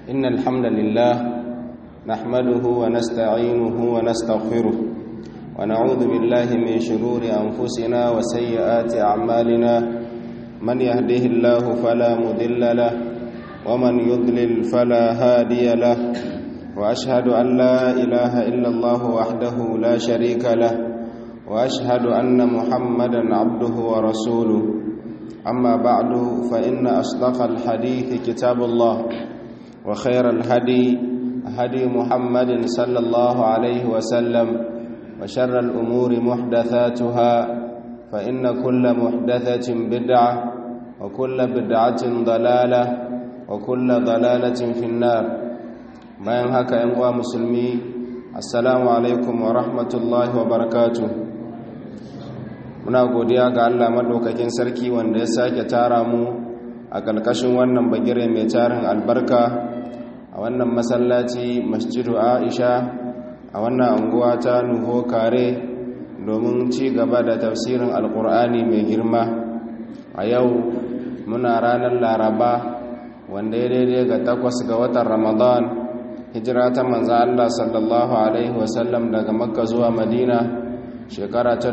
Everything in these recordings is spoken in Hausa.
إن الحمد لله نحمده ونستعينه ونستغفره ونعوذ بالله من شرور أنفسنا وسيئات أعمالنا من يهده الله فلا مضل له ومن يضلل فلا هادي له وأشهد أن لا إله إلا الله وحده لا شريك له وأشهد أن محمدا عبده ورسوله أما بعد فإن أصدق الحديث كتاب الله وخير الهدي هدي محمد صلى الله عليه وسلم وشر الأمور محدثاتها فإن كل محدثة بدعة وكل بدعة ضلالة وكل ضلالة في النار bayan haka ‘yan uwa musulmi assalamu alaikum wa rahmatullahi wa barakatuh. Muna godiya ga Allah madaukakin sarki wanda ya sake tara mu a ƙarƙashin wannan bagire mai tarin albarka a wannan masallaci masjidu Aisha a wannan anguwa ta Nuho Kare domin ci gaba da tafsirin alkur'ani mai girma. A yau muna ranar Laraba wanda ya daidai ga 8 ga watan Ramadan, hijira ta manzo Allah sallallahu alaihi wasallam daga Makka zuwa Madina shekara ta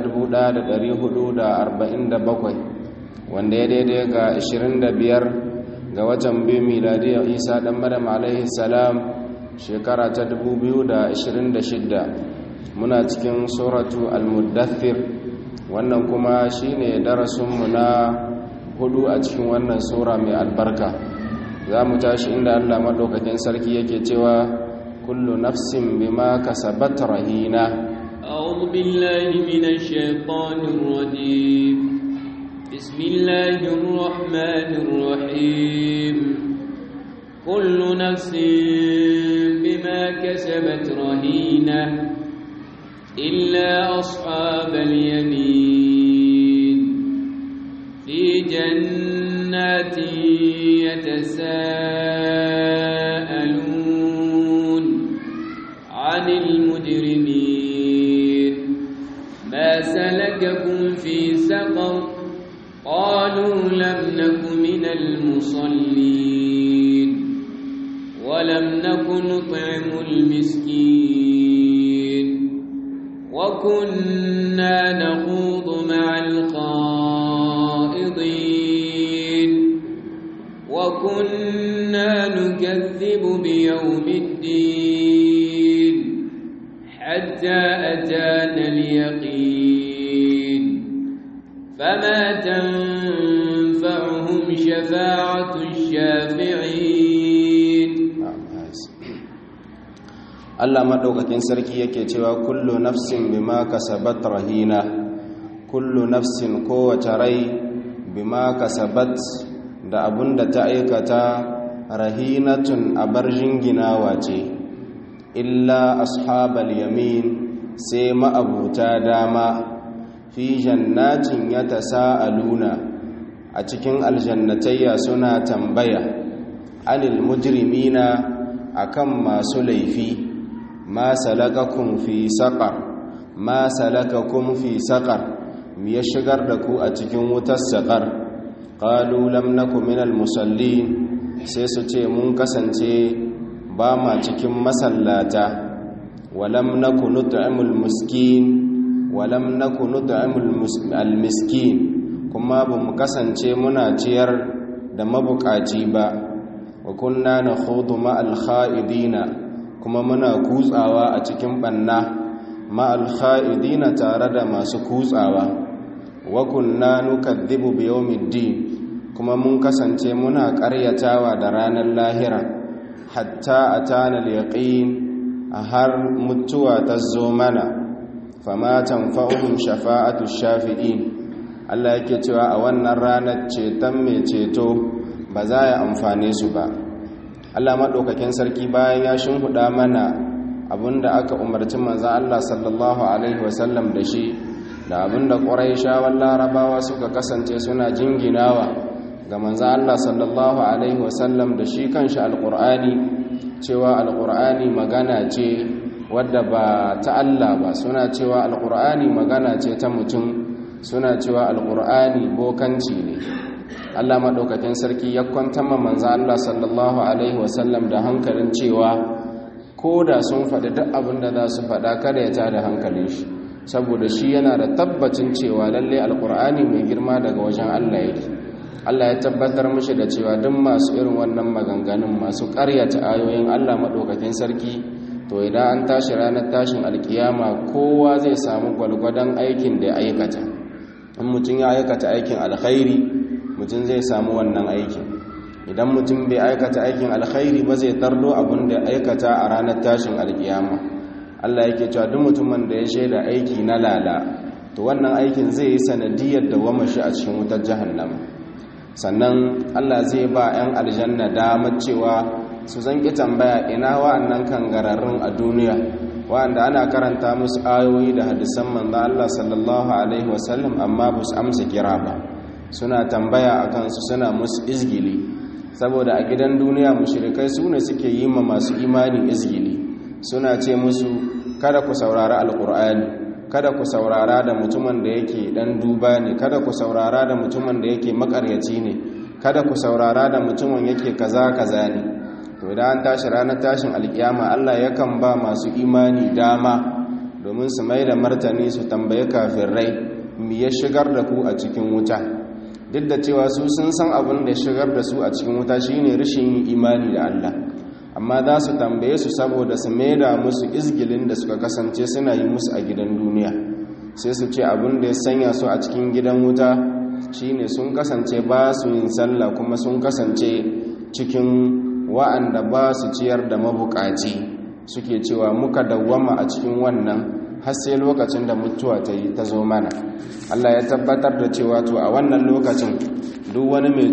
1447 wanda ya daidai ga 25 ga watan biyu miladiyar Isa dan Maryam alaihi salam shekara ta 2026. muna cikin suratu al-muddathir, wannan kuma shine darasinmu na 4 a cikin wannan sura mai albarka. za mu tashi inda Allah madaukakin sarki yake cewa kullu nafsin bima kasabat rahina. a'udhu billahi minash shaitanir rajim. bismillahir rahmanir rahim. kullu nafsin bima kasabat rahina illa ashabal yamin fi jannatin يتساءلون عن المجرمين ما سلككم في سقر قالوا لم نك من المصلين ولم نك نطعم المسكين وكنا نخوض مع الخائضين وكنا نكذب بيوم الدين حتى أتانا اليقين فما تنفعهم شفاعة الشافعين. Allah madaukakin sarki yake cewa kullu nafsin bima kasabat rahina. Kullu nafsin kowace rai bima kasabat da abun da ta aikata rahinatun abar jinginawa ce, illa ashabal yamin sai ma'abuta dama fi jannatin ya tasa'aluna a cikin aljannatayya suna tambaya anil mujrimina akan masu laifi ma salakakum fi saqar ma salakakum fi saqar me ya shigar da ku a cikin wutar saqar. qalu lam naku minal musallin sai su ce mun kasance ba ma cikin masallata, walam naku nut'imul miskin walam naku nut'imul miskin kuma ba mu kasance muna ciyar da mabukaci ba, wa kunna nakhudu ma'al kha'idina kuma muna kutsawa a cikin banna ma'al kha'idina tare da masu kutsawa, wa kunna nukadhibu biyawmiddin kuma mun kasance muna ƙaryatawa da ranar lahira hatta atana al-yaqin har mutuwa ta zo mana, fama tanfa'uhum shafa'atu shafi'in. Allah yake cewa a wannan ranar ceton mai ceto ba za ya amfane su ba. Allah madaukakin sarki bayan ya shinhuda mana abinda aka umarci manzon Allah sallallahu alaihi wasallam da shi da abinda Quraishawan Larabawa suka kasance suna jinginawa ga manzon Allah sallallahu alaihi wasallam da shi kanshi alqur'ani, cewa alqur'ani magana ce wadda ba ta Allah ba, suna cewa alqur'ani magana ce ta mutum, suna cewa alqur'ani bokanci ne. Allah madaukakin sarki ya kwantar manzo Allah sallallahu alaihi wasallam da hankalin cewa ko da sun faɗi duk abin da za su faɗa kada ya tada hankalin shi, saboda shi yana da tabbacin cewa lalle alkur'ani mai girma daga wajen Allah yake. Allah ya tabbatar mishi da cewa duk masu irin wannan maganganun masu ƙaryata ayoyin Allah madaukakin sarki, to idan an tashi ranar tashin alkiyama kowa zai samu gwalgwadon aikin da ya aikata. In mutum ya aikata aikin alkhairi, mutum zai samu wannan aikin. Idan mutum bai aikata aikin alkhairi ba, zai tardo abin da ya aikata a ranar tashin alkiyama. Allah yake cewa duk mutumin da ya shaida aiki na lala, to wannan aikin zai yi sanadiyar da wamashi a cikin wutar jahannama. Sannan Allah zai ba 'yan aljanna damar cewa su zanki tambaya ina wa'annan kangararrun a duniya, wa'anda ana karanta musu ayoyi da hadisan manzo Allah sallallahu alaihi wasallam amma ba su amsa kira ba. Suna tambaya akan su, suna musu izgili, saboda a gidan duniya mushrikai su ne suke yi ma masu imani izgili. Suna ce musu kada ku saurara alkur'ani, kada ku saurara da mutumin da yake dan duba ne, kada ku saurara da mutumin da yake makaryaci ne, kada ku saurara da mutumin yake kaza kaza ne. To idan an tashi ranar tashin alkiyama, Allah yakan ba masu imani dama domin su mai da martani, su tambaye kafirai me ya shigar da ku a cikin wuta, duk da cewa su sun san abin da ya shigar da su a cikin wuta shine rashin yin imani da Allah, amma za su tambaye su saboda su maida musu izgilin da suka kasance suna yi musu a gidan duniya. Sai su ce abin da ya sanya su a cikin gidan wuta shine sun kasance ba su yin sallah, kuma sun kasance cikin wa'anda ba su ciyar da mabukaci. Suke cewa muka dawwama a cikin wannan har sai lokacin da mutuwa ta zo mana. Allah ya tabbatar da cewa to a wannan lokacin duk wani mai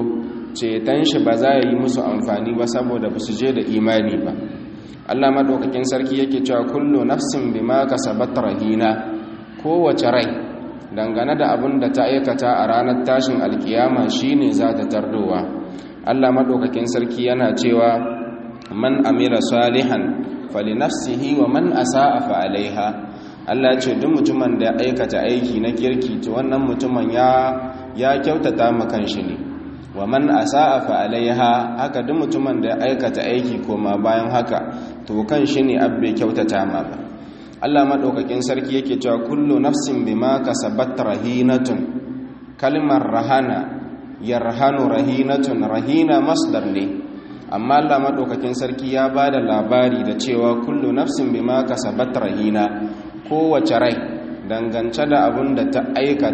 ceton shi ba za ya yi musu amfani ba, saboda ba su je da imani ba. Allah madaukakin sarki yake cewa kullu nafsin bima kasabat rahina, kowace rai dangane da abin da ta aikata a ranar tashin alkiyama shine za ta tardowa. Allah madaukakin sarki yana cewa man amila salihan falinafsihi wa man asaa fa alaiha. Allah ce duk mutumin da ya aikata aiki na kirki, to wannan mutumin ya kyautata ma kanshi ne. Wa man asaa fa alaiha, haka duk mutumin da ya aikata aiki koma bayan haka, to kanshi ne abbe kyautata ma ba. Allah madaukakin sarki yake cewa kullu nafsin bima kasabat rahinatun. Kalmar rahana, yarhanu rahinatun, rahina masdar ne, amma Allah madaukakin sarki ya bada labari da cewa kullu nafsin bima kasabat rahina, kowace rai dangance da abunda ta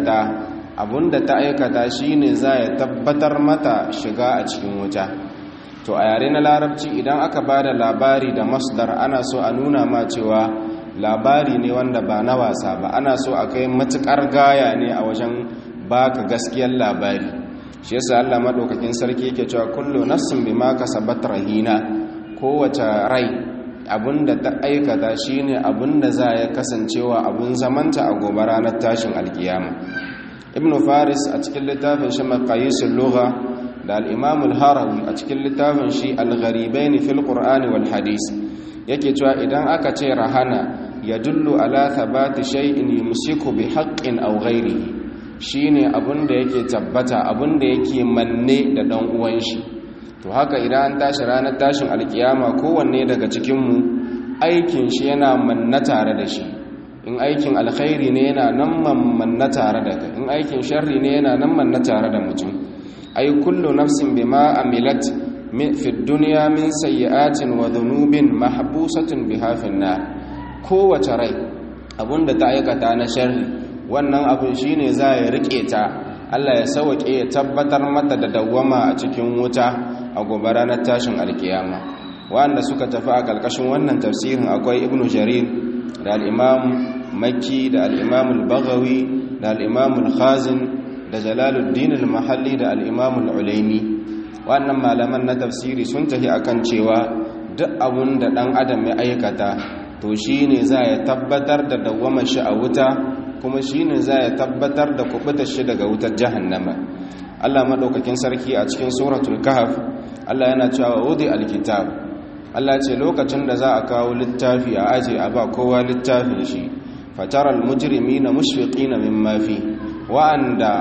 aikata shine za ya tabbatar mata shiga a cikin wuta. To a yare na larabci idan aka bada labari da masdar, ana so a nuna ma cewa labari ne wanda ba na wasa ba, ana so a kai matukar gaya ne a wajen baka gaskiyar labari. Shi yasa Allah madaukakin sarki yake cewa kullu nafsin bima kasabat rahina, kowace rai abinda ta aikata shine abinda za ya kasancewa abun zamanta a gobe ranar tashin alkiyama. Ibn Faris a cikin littafin shi Maqayisul Lugha da al-Imam al-Harawi a cikin littafin shi Al-Gharibain fil Qur'an wal Hadith yake cewa idan aka ce rahana yadullu ala thabati shay'in yumsiku bi haqqin aw ghayrihi, shine abinda yake tabbata, abinda yake manne da dan uwan shi. To haka idan an tashi ranar tashin alkiyama, kowanne daga cikin mu aikin shi yana manna tare da shi. In aikin alkhairi ne yana nan manna tare da kai, in aikin sharri ne yana nan manna tare da mutum. Ay kullu nafsin bima amilat fi dunya min sayyi'atin wa dhunubin mahbusatun biha fi an-nar. Kowace rai abinda ta aikata na sharri, wannan abin shine za ya rike ta, Allah ya sauke ya tabbatar mata da dawwama a cikin wuta a gobe ranar tashin alkiyama. Wanda suka tafi a kalkashin wannan tafsirin akwai Ibn Jarir da al-Imam Makki da al-Imam al-Baghawi da al-Imam al-Khazin da Jalaluddin al-Mahalli da al-Imam al-Ulaimi. Wannan malaman na tafsiri sun tafi akan cewa duk abun da dan adam ya aikata, to shine za ya tabbatar da dawwamar shi a wuta, kuma shine za ya tabbatar da kubutar shi daga wutar jahannama. Allah madaukakin sarki a cikin suratul kahf, Allah yana cewa wudi alkitab. Allah ce lokacin da za a kawo littafi a aje a ba kowa littafin shi, fataral mujrimina mushfiqina mimma fi, wa'anda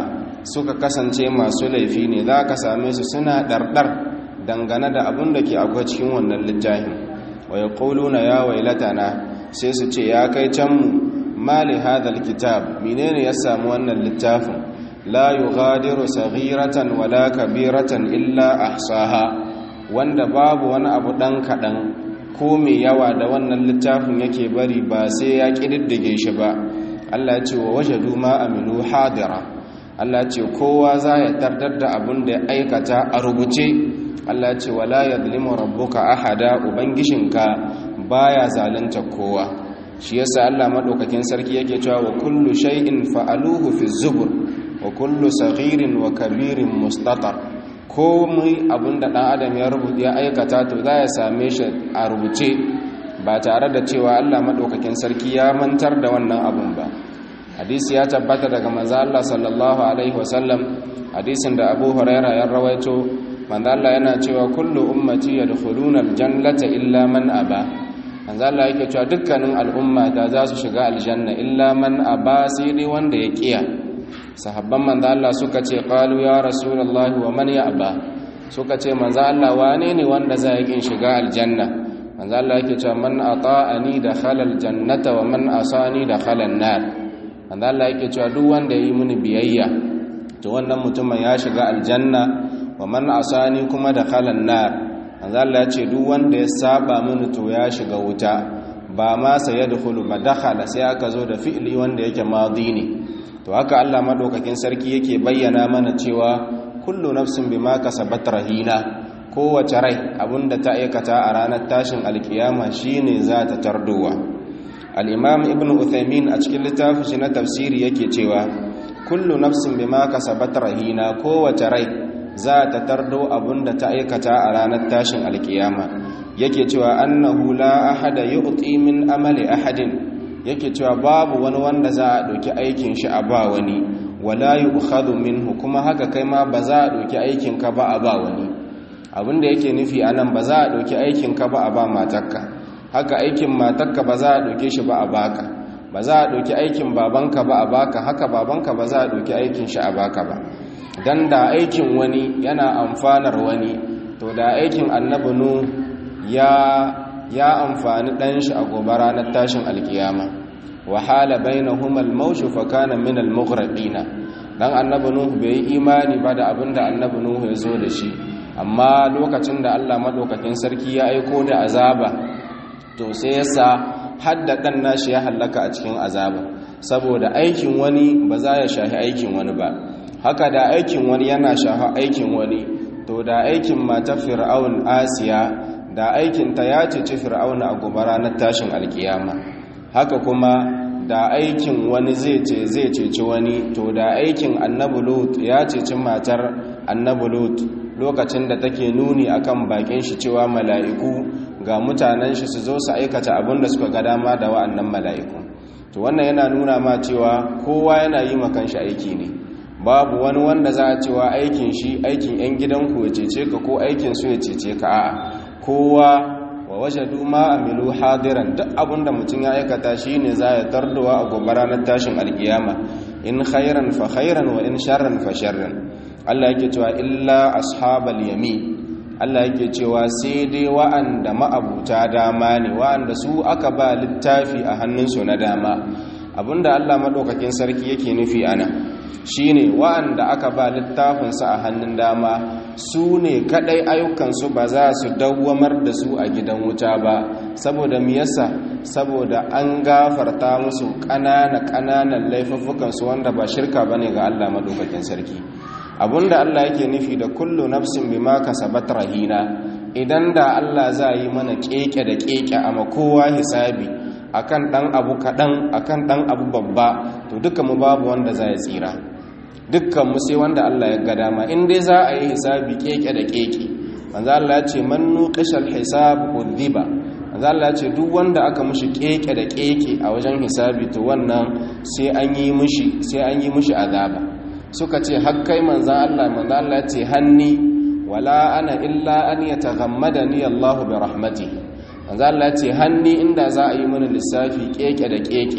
suka kasance masu laifi ne za ka same su suna ɗarɗar dangane da abin da ke akwai cikin wannan littafin wa yaquluna ya wailatana sai su ce ya kai canmu mali hadal kitab menene ya samu wannan littafin la yughadiru saghiratan wala kabiratan illa ahsaha wanda babu wani abu dan kadan ko mai yawa da wannan littafin yake bari ba sai ya kididdige shi ba. Allah ya ce wa wajadu ma amilu hadira, Allah ya ce kowa za ya tardar da abin da ya aikata a rubuce. Allah ya ce wala yadhlimu rabbuka ahada, ubangishinka baya zalunta kowa. shi yasa Allah madaukakin sarki yake cewa wa kullu shay'in fa'aluhu fi zubur wa kullu saghirin wa kabirin mustatar. komai abinda dan adam ya rubuta ya aikata to za ya same shi a rubuce ba tare da cewa Allah madaukakin sarki ya mantar da wannan abun ba. Hadisi ya tabbata daga manzo Allah sallallahu alaihi wasallam, hadisin da Abu Hurairah ya rawaito, manzo Allah yana cewa kullu ummati yadkhuluna aljannata illa man aba. Manzo Allah yake cewa dukkanin al'umma da za su shiga aljanna illa man aba, sai dai wanda ya kiya. Sahabban manzo Allah suka ce qalu ya rasulullahi wa man ya'ba, suka ce manzo Allah wane ne wanda zai kin shiga aljanna? Manzo Allah yake cewa man ata'ani dakhala aljannata wa man asani dakhala an-nar. Manzo Allah yake cewa duk wanda yi mini biyayya to wannan mutumin ya shiga aljanna, wa man asani kuma dakhala an-nar. Manzo Allah ya ce duk wanda ya saba mini to ya shiga wuta. Ba ma sayadkhulu ba dakhala, sai aka zo da fi'li wanda yake madi ne. To haka Allah madaukakin sarki yake bayyana mana cewa kullu nafsin bima kasabat rahina, kowace rai abinda ta aikata a ranar tashin alkiyama shine za ta tardowa. Al-Imam Ibn Uthaymin a cikin littafin shi na tafsiri yake cewa kullu nafsin bima kasabat rahina, kowace rai za ta tardo abinda ta aikata a ranar tashin alkiyama. Yake cewa annahu la ahada yu'ti min amali ahadin, yake cewa babu wani wanda za a ɗauki aikin shi a ba wani, wala yu'khadhu minhu, kuma haka kai ma ba za a ɗauki aikin ka ba a ba wani. Abinda yake nufi anan, ba za a ɗauki aikin ka ba a ba matarka, haka aikin matarka ba za a ɗauke shi ba a baka, ba za a ɗauki aikin babanka ba a baka, haka babanka ba za a ɗauki aikin shi a baka ba. Dan da aikin wani yana amfanar wani, to da aikin annabi Nuh ya amfani ɗan shi a gobe ranar tashin alkiyama. Wahala bainahuma al-mawshu fa kana min al-mughraqina. Dan annabi Nuh bai yi imani ba da abinda annabi Nuh ya zo da shi, amma lokacin da Allah madaukakin sarki ya aiko da azaba, to sai yasa hadda dan nashi ya halaka a cikin azaba, saboda aikin wani ba za ya shahi aikin wani ba. Haka da aikin wani yana shahi aikin wani, to da aikin mata Fir'aun Asiya, da aikinta ya ceci Fir'auna a gobe ranar tashin alkiyama. Haka kuma da aikin wani zai ceci wani, to da aikin annabi Lut ya ceci matar annabi Lut lokacin da take nuni akan bakin shi cewa mala'iku ga mutanen shi su zo su aikata abin da suka ga dama da wa'annan mala'iku. To wannan yana nuna ma cewa kowa yana yi ma kanshi aiki ne, babu wani wanda za a cewa aikin shi aikin 'yan gidanku ya cece ka ko aikin su ya cece ka. A'a, kowa wa wajadu ma amilu hadiran, duk abinda mutum ya aikata shine za ya tardowa a gobe ranar tashin alkiyama. In khairan fa khairan wa in sharran fa sharran. Allah yake cewa illa ashabal yamin, Allah yake cewa sai dai wa'anda ma'abuta dama ne, wa'anda su aka ba littafi a hannunsu na dama. Abinda Allah madaukakin sarki yake nufi ana shine wa'anda aka ba littafinsa a hannun dama su ne kadai ayyukansu ba za su dawwamar da su a gidan wuta ba. Saboda me yasa? Saboda an gafarta musu ƙananan laifuffukansu wanda ba shirka bane ga Allah madaukakin sarki. Abinda Allah yake nufi da kullu nafsin bima kasabat rahina, idan da Allah za yi mana keke da keke a makowa hisabi akan dan abu kadan, akan dan abu babba, to dukkan mu babu wanda za ya tsira, dukkan mu sai wanda Allah ya ga dama. In dai za a yi hisabi keke da keke, manzo Allah ya ce man nuqishal hisab udhiba, manzo Allah ya ce duk wanda aka mushi keke da keke a wajen hisabi, to wannan sai an yi mushi azaba. Suka ce hakkai manzo Allah ya ce hanni wala ana illa an yataghammadani Allahu bi rahmatihi. Manzo Allah ya ce hanni inda za a yi mana lissafi keke da keke,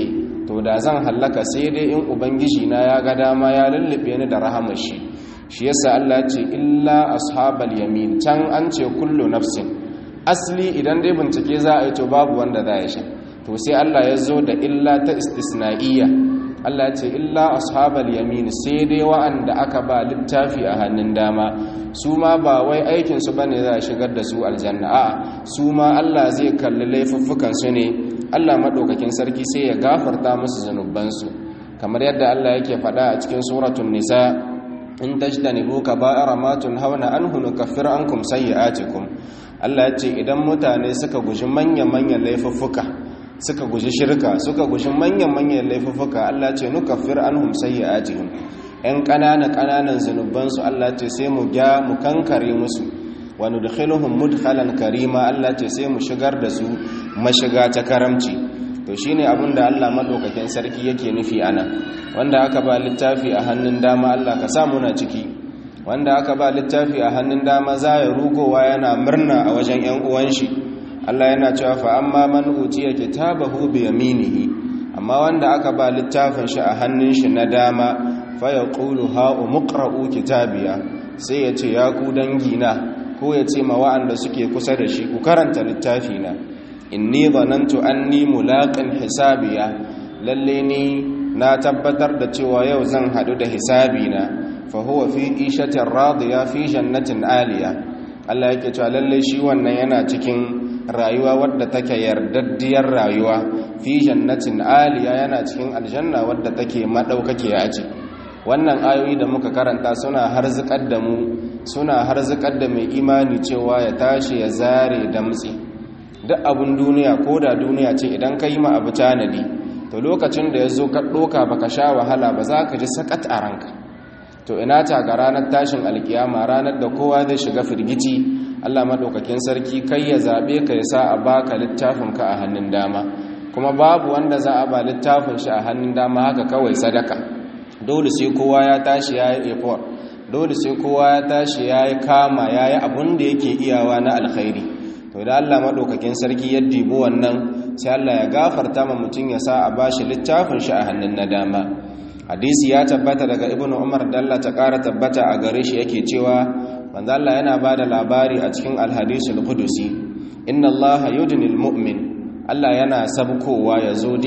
to da zan hallaka sai dai in ubangiji na ya ga dama ya lullube ni da rahamar shi yasa Allah ce illa ashabal yamin, can an ce kullu nafsin, asli idan dai bincike za a yi to babu wanda za ya sha, to sai Allah ya zo da illa ta istisna'iyya. Allah ce illa ashabal yamin, sai dai wa'anda aka ba littafi a hannun dama, su ma ba wai aikin su bane za a shigar da su aljanna, a su ma Allah zai kalli laifuffukan su ne, Allah madaukakin sarki sai ya gafarta musu zanuban su, kamar yadda Allah yake faɗa a cikin suratul nisa, in tajtanibu kaba'ira ma tunhauna anhu nukaffir ankum sayyi'atikum. Allah ya ce idan mutane suka guji manyan laifuffuka, suka guji shirka, suka guji manyan laifuffuka, Allah ce nukaffir anhum sayyi'atihim, ɗan ƙananan zunubansu Allah ce sai mu kankare musu, wa nudkhiluhum mudkhalan karima, Allah ce sai mu shigar da su mashiga ta karamci. to shine abin da Allah madaukakin sarki yake nufi ana, wanda aka ba littafi a hannun dama Allah ka sa muna ciki, wanda aka ba littafi a hannun dama za ya rugowa yana murna a wajen ƴan uwan shi. Allah yana cewa fa amma man utiya kitabahu bi yaminihi, amma wanda aka ba littafin shi a hannun shi na dama fa yaqulu ha umqra'u kitabiya, sai ya ce ya ku dangina, ko ya ce ma wa'anda suke kusa da shi ku karanta littafina, inni zanantu anni mulaqin hisabiya, lalle ni na tabbatar da cewa yau zan hadu da hisabina, fa huwa fi ishatin radiya fi jannatin aliya. Allah yake cewa lalle shi wannan yana cikin rayuwa wadda take yardaddiyar rayuwa, fi jannatin aliya, yana cikin aljanna wadda take madaukake a ce. Wannan ayoyi da muka karanta suna harzikar da mu, suna harzikar da mai imani cewa ya tashi ya zare damtsi. Duk abun duniya, ko da duniya ce, idan ka yi ma abu tanadi, to lokacin da ya zo ka ɗoka baka sha wahala ba za ka ji sakat a ranka. To ina ta ga ranar tashin alkiyama, ranar da kowa zai shiga firgici, Allah maɗaukakin sarki kai ya zaɓe ka ya sa a baka littafinka a hannun dama, kuma babu wanda za a ba littafin shi a hannun dama haka kawai sadaka. Dole sai kowa ya tashi ya yi effort, dole sai kowa ya tashi ya yi kama, ya yi abun da yake iyawa na alkhairi. To da Allah madaukakin sarki ya dibo wannan, sai Allah ya gafarta ma mutum ya sa a bashi littafin shi a hannun na dama. Hadisi ya tabbata daga Ibn Umar da Allah ta ƙara tabbata a gare shi yake cewa manzo Allah yana bada labari a cikin al-hadisul qudusi, inna Allah yudnil mu'min, Allah yana sabkowa ya zo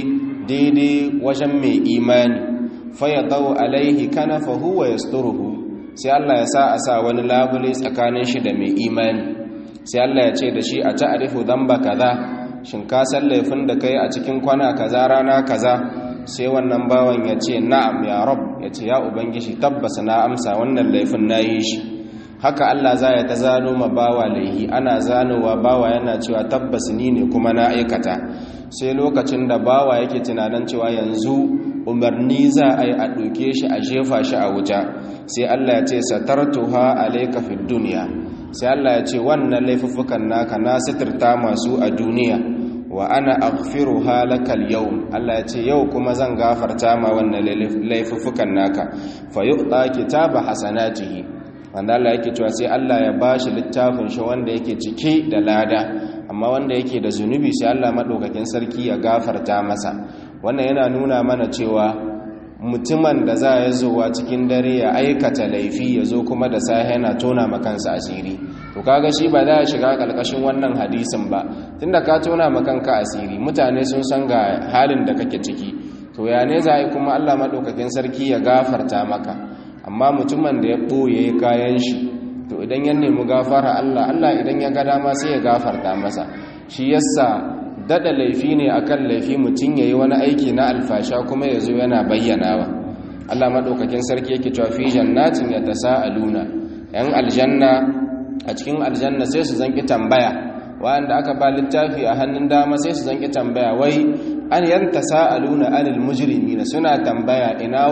daidai wajen mai imani, fa yadau alaihi kanafahu wa yasturuhu, sai Allah ya sa wani labule tsakanin shi da mai imani. Sai Allah ya ce da shi a ta'arifu dhanba kaza, shin ka san laifin da kai a cikin kwana kaza rana kaza? Sai wannan bawan ya ce na'am ya rab, ya ce ya ubangiji tabbas na amsa wannan laifin nayi shi. Haka Allah za ya ta zano ma bawa laihi, ana zanowa bawa yana cewa tabbas ni ne kuma na aikata. Sai lokacin da bawa yake tunanin cewa yanzu umarni za a yi a ɗauke shi a jefa shi a wuta, sai Allah ya ce satartuha alayka fid dunya, sai Allah ya ce wannan laifuffukan naka na sitirta masu a duniya, wa ana aghfiruha lakal yawm, Allah ya ce yau kuma zan gafarta ma wannan laifuffukan naka, fa yu'ta kitaba hasanatihi, wanda Allah yake cewa sai Allah ya bashi littafin shi wanda yake cike da lada, amma wanda yake da zunubi sai Allah madaukakin sarki ya gafarta masa. Wannan yana nuna mana cewa mutumin da za ya zowa cikin dare ya aikata laifi ya zo kuma da safe yana tona makansa asiri, to kaga shi ba za ya shiga kalkashin wannan hadisin ba, tunda ka tona makanka asiri, mutane sun san ga halin da kake ciki, to ya ne za a yi kuma Allah madaukakin sarki ya gafarta maka? Amma mutumin da ya ɓoye kayan shi, to idan ya nemi gafara Allah idan ya ga dama sai ya gafarta masa. Shi yasa dada laifi ne akan laifi mutum yayi wani aiki na alfasha kuma yazo yana bayyanawa. Allah madaukakin sarki yake cewa fi jannatin yatasaaluna, yan aljanna a cikin aljanna sai su zanki tambaya, wanda aka ba littafi a hannun dama sai su zanki tambaya, wai an yantasaaluna anil mujrimina, suna tambaya ina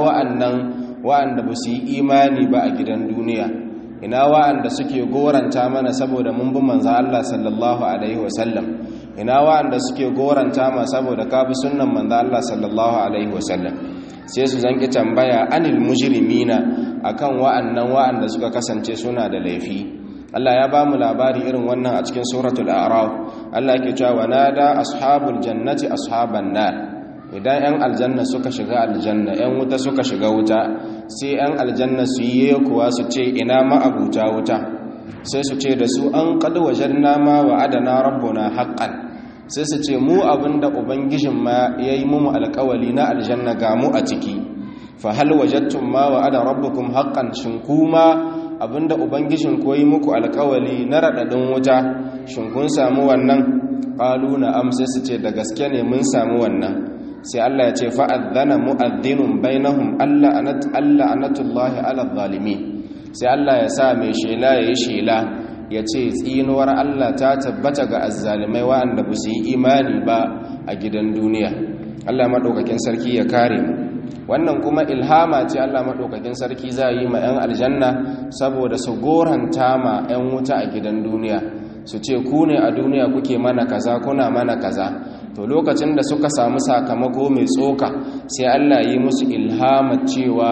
wa'anda ba su yi imani ba a gidan duniya, ina wa'anda suke goranta mana saboda mun bi manzo Allah sallallahu alaihi wasallam, ina wa'anda suke goranta ma saboda ka bi sunnan manzo Allah sallallahu alaihi wasallam. Sai su zanki tambaya anil mujrimina, akan wa'anda suka kasance suna da laifi. Allah ya ba mu labari irin wannan a cikin suratul a'raf. Allah yake cewa nada ashabul jannati ashaban nar, idan 'yan aljanna suka shiga aljanna 'yan wuta suka shiga wuta sai 'yan aljanna su yi kuwa su ce ina ma'abuta wuta sai su ce da su an qad wajadna ma wa'adana rabbuna haqqan sai su ce mu abinda ubangijin ma yayi mu alƙawali na aljanna ga mu a ciki fa hal wajadtum ma wa'ada rabbukum haqqan shin kuma abinda ubangijin koyi muku alƙawali na radadin wuta shin kun samu wannan qalu na'am sai su ce da gaske ne mun samu wannan sai Allah ya ce fa'adhana mu'adhdhinun bainahum alla anatullahi 'ala adh-dhalimin sai Allah ya sa mai shela yayi shela ya ce tsinuwar Allah ta tabbata ga azzalimai wa'anda ba su yi imani ba a gidan duniya. Allah madaukakin sarki ya kare mu. Wannan kuma ilhama ce Allah madaukakin sarki za yi ma 'yan aljanna saboda su goranta ma 'yan wuta a gidan duniya, su ce ku ne a duniya kuke mana kaza kuna mana kaza. To lokacin da suka samu sakamako mai tsoka sai Allah yi musu ilhama cewa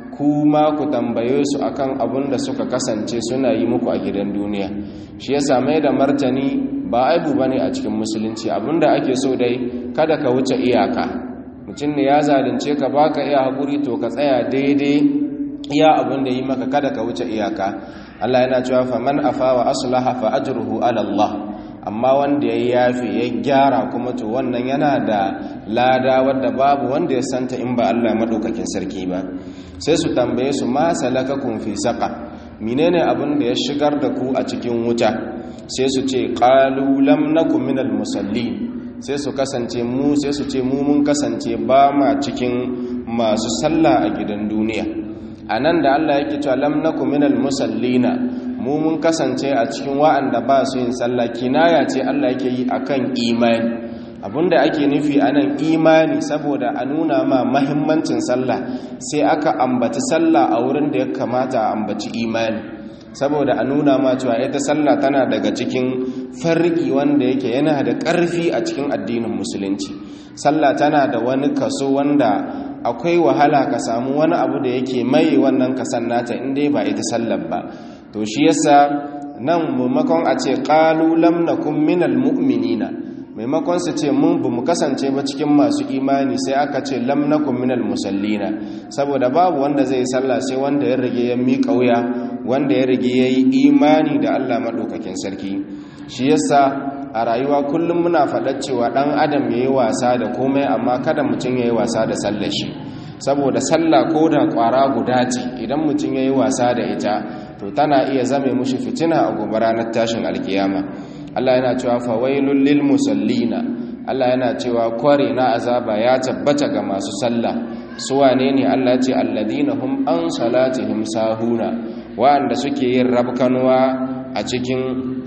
kuma ku tambaye su akan abin da suka kasance suna yi muku a gidan duniya. Shi yasa mai da martani ba aibu bane a cikin musulunci. Abinda ake so dai kada ka wuce iyaka. Mutum ne ya zalunce ka baka iya hakuri to ka tsaya daidai iya abin da yi maka, kada ka wuce iyaka. Allah yana cewa faman afa wa aslaha fa ajruhu ala Allah. Amma wanda ya yafe ya gyara kuma to wannan yana da lada wadda babu wanda ya santa in ba Allah madaukakin sarki ba. Sai su tambaye su ma salakakum fi saqa, menene abin da ya shigar da ku a cikin wuta? Sai su ce qalu lam nakum minal musallin, sai su kasance mu sai su ce mu mun kasance ba ma cikin masu sallah a gidan duniya. Anan da Allah yake cewa lam nakum minal musallina, mu mun kasance a cikin wa'anda ba su yin sallah, kinaya ce Allah yake yi akan imani. Abinda ake nufi anan imani, saboda a nuna ma mahimmancin sallah sai aka ambaci sallah a wurin da ya kamata a ambaci imani, saboda a nuna ma cewa ita sallah tana daga cikin farki wanda yake yana da ƙarfi a cikin addinin musulunci. Sallah tana da wani kaso wanda akwai wahala ka samu wani abu da yake mai wannan kasan nata inda ba ita sallar ba. To shi yasa nan maimakon a ce qalu lam nakum minal mu'minina, maimakon su ce mun bamu kasance ba cikin masu imani, sai aka ce lam nakum minal musallina, saboda babu wanda zai sallah sai wanda ya rige ya miƙa wuya, wanda ya rige yayi imani da Allah madaukakin sarki. Shi yasa a rayuwa kullum muna faɗa cewa ɗan adam yayi wasa da komai, amma kada mutum yayi wasa da sallar shi, saboda sallah ko da ƙwara guda ce idan mutum yayi wasa da ita to tana iya zame mushi fitina a gobe ranar tashin alkiyama. Allah yana cewa fawailul lil musallina, Allah yana cewa kware na azaba ya tabbata ga masu sallah. Su wane ne? Allah ce alladina hum an salatihim sahuna, wa'anda suke yin rabkanwa a cikin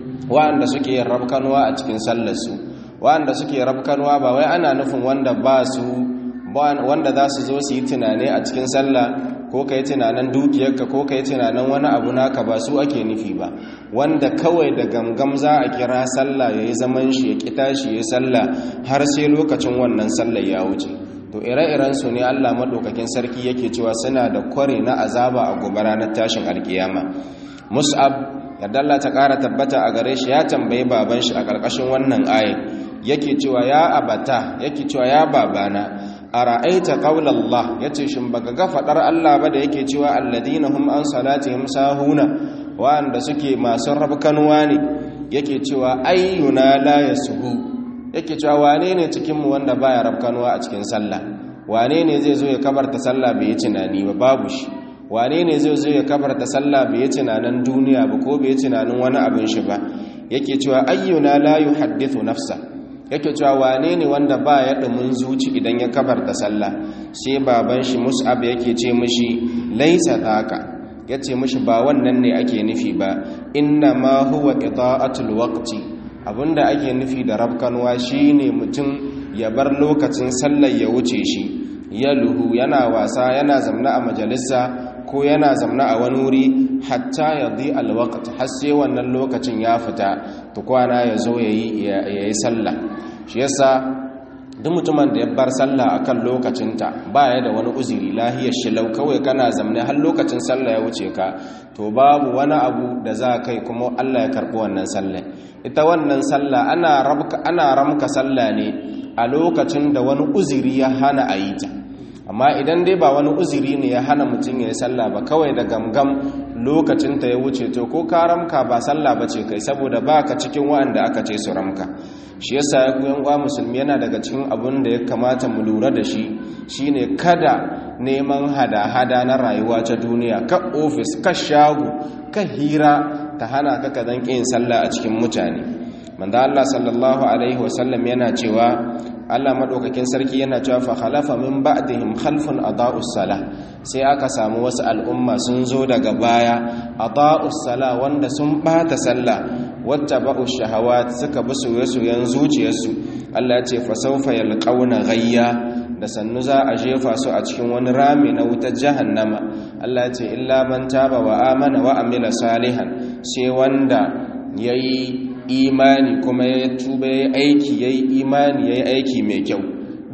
sallar su. Wa'anda suke rabkanwa ba wai ana nufin wanda za su zo su yi tunane a cikin sallah, ko ka yi tunanin dukiyarka ko ka yi tunanin wani abu naka, ba su ake nufi ba. Wanda kawai da gangam za a kira sallah ya yi zaman shi ya kita shi ya yi sallah har sai lokacin wannan sallah ya wuce. To ire-iren su ne Allah madaukakin sarki yake cewa suna da kware na azaba a gobe ranar tashin alkiyama. Mus'ab, yadda Allah ta ƙara tabbata a gare shi, ya tambayi baban shi a ƙarƙashin wannan ayin, yake cewa ya abata, yake cewa ya babana, ara'aita qaulallah, yace shin baka ga fadar Allah ba da yake cewa alladina hum an salatihim sahuna, wanda suke masu rabkanwa ne, yake cewa ayyuna la yasuhu, yake cewa wane ne cikin mu wanda baya rabkanwa a cikin sallah? Wane ne zai zo ya kabarta sallah bai yi tunani ba? Babu shi. Wane ne zai zo ya kabarta sallah bai yi tunanin duniya ba ko bai yi tunanin wani abin shi ba? Yake cewa ayyuna la yuhaddithu nafsa, yake cewa wane ne wanda ba ya dumin zuci idan ya kabarta sallah? Sai baban shi Mus'ab yake ce mishi laisa taka, yace mishi ba wannan ne ake nufi ba, inna ma huwa ida'atul waqti, abinda ake nufi da rabkanwa shine mutum ya bar lokacin sallar ya wuce shi, ya luhu, yana wasa, yana zamna a majalisa ko yana zamna a wani wuri, hatta yadhi alwaqt, har sai wannan lokacin ya fita tukwana ya zo yayi sallah. Shi yasa duk mutumin da ya bar sallah akan lokacinta baya da wani uzuri, lahiyar shilau, kawai kana zamne har lokacin sallah ya wuce ka, to babu wani abu da za kai kuma Allah ya karbi wannan sallah. Ita wannan sallah ana ramka sallah ne a lokacin da wani uzuri ya hana a yi ta. Amma idan dai ba wani uzuri ne ya hana mutum ya yi sallah ba, kawai da gamgam lokacin ta ya wuce, to ko ka ramka ba sallah ba ce kai, saboda ba ka cikin wa'anda aka ce su ramka. Shi yasa ya ku yan uwa musulmi, yana daga cikin abin da ya kamata mu lura da shi shine kada neman hada-hada na rayuwa ta duniya, ka ofis, ka shago, ka hira ta hana ka kadan yin sallah a cikin mutane. Manzo Allah sallallahu alaihi wasallam yana cewa, Allah madaukakin sarki yana cewa fa khalafa min ba'dihim khalfun adaa'us salah, sai aka samu wasu al'umma sun zo daga baya, adaa'us salah, wanda sun bata sallah, wattaba'u shahawat, suka bi soyayyen zuciyarsu. Allah ya ce fa sawfa yalqauna ghayya, da sannu za a jefa su a cikin wani rami na wutar jahannama. Allah ya ce illa man taba wa amana wa amila salihan, sai wanda yayi imani kuma ya tuba, ya aiki, ya yi imani, ya yi aiki mai kyau.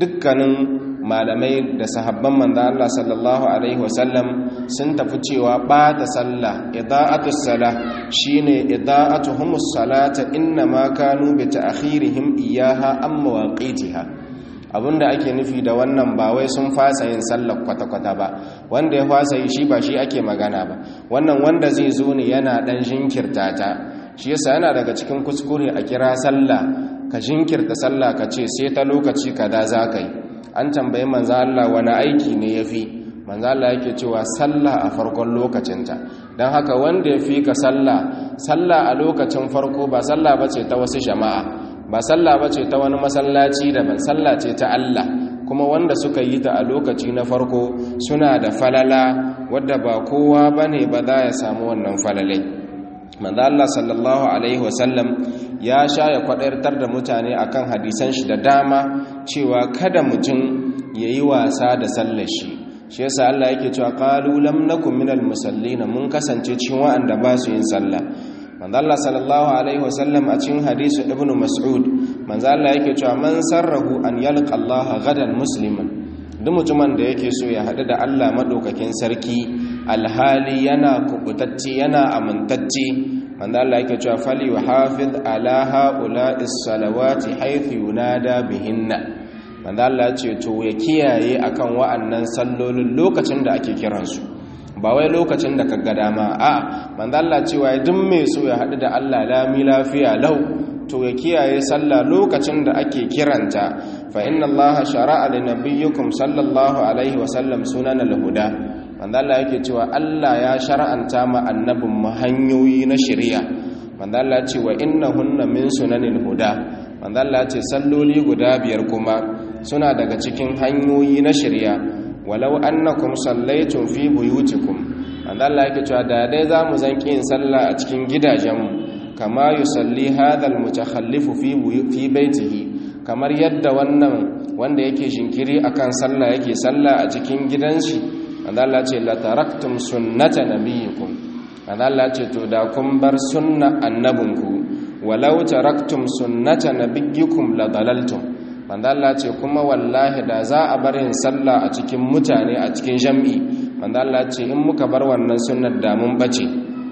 Dukkanin malamai da sahabban manzo Allah sallallahu alaihi wasallam sun tafi cewa ɓata sallah, ida'atus salah, shine ida'atuhumus salata innama kanu bi ta'khirihim iyaha am mawaqitiha. Abinda ake nufi da wannan ba wai sun fasa yin sallar kwata-kwata ba, wanda ya fasa yi shi ba shi ake magana ba, wannan wanda zai zo ne yana dan jinkirta ta. Shi yasa yana daga cikin kuskure a kira sallah, ka jinkirta sallah ka ce sai ta lokaci kaza za ka yi. An tambayi manzo Allah wani aiki ne yafi, manzo Allah yake cewa sallah a farkon lokacinta. Dan haka wanda yafi ka sallah a lokacin farko ba sallah bace ta wasu jama'a, ba sallah bace ta wani masallaci daban, sallah ce ta Allah. Kuma wanda suka yi ta a lokaci na farko suna da falala wadda ba kowa bane ba za ya samu wannan falalai. Manzo Allah sallallahu alaihi wasallam ya sha ya kwadaitar da mutane akan hadisan shi da dama cewa kada mutum yayi wasa da sallar shi. Shi yasa Allah yake cewa qalu lam nakum minal musallin, mun kasance cikin wa'anda ba su yin sallah. Manzo Allah sallallahu alaihi wasallam a cikin hadisi Ibn Mas'ud, manzo Allah yake cewa man sarrahu an yalqa Allah gadan musliman, duk mutumin da yake so ya haɗu da Allah madaukakin sarki alhali yana kubutacce, yana amintacce, manzo Allah yake cewa fali wa hafiz ala haula'is salawati haythu yunada bihinna. Manzo Allah ya ce to ya kiyaye akan wa'annan sallolin lokacin da ake kiransu, ba wai lokacin da kaga dama. Manzo Allah cewa duk mai so ya haɗu da Allah lami lafiya lau, to ya kiyaye sallah lokacin da ake kiranta. Fa inna Allah shara'a li nabiyyikum sallallahu alaihi wa sallam sunanal huda. Manzo Allah yake cewa Allah ya shar'anta ma annabin mu hanyoyi na shari'a. Manzo Allah ce wa innahunna min sunanil huda. Manzo Allah ce salloli guda biyar kuma suna daga cikin hanyoyi na shari'a. Walau annakum sallaitum fi buyutikum, manzo Allah yake cewa da dai zamu zanki yin sallah a cikin gidajenmu, kama yusalli hadal mutakhallifu fi baitihi, kamar yadda wannan wanda yake jinkiri akan sallah yake sallah a cikin gidanshi. Manzo Allah ce la taraktum sunnata nabiyikum, manzo Allah ce to da kun bar sunna annabinku. Walau taraktum sunnata nabiyikum la dalaltum, manzo Allah ce kuma wallahi da za a bar yin sallah a cikin mutane a cikin jami'i, manzo Allah ce in muka bar wannan sunnar da mun bace.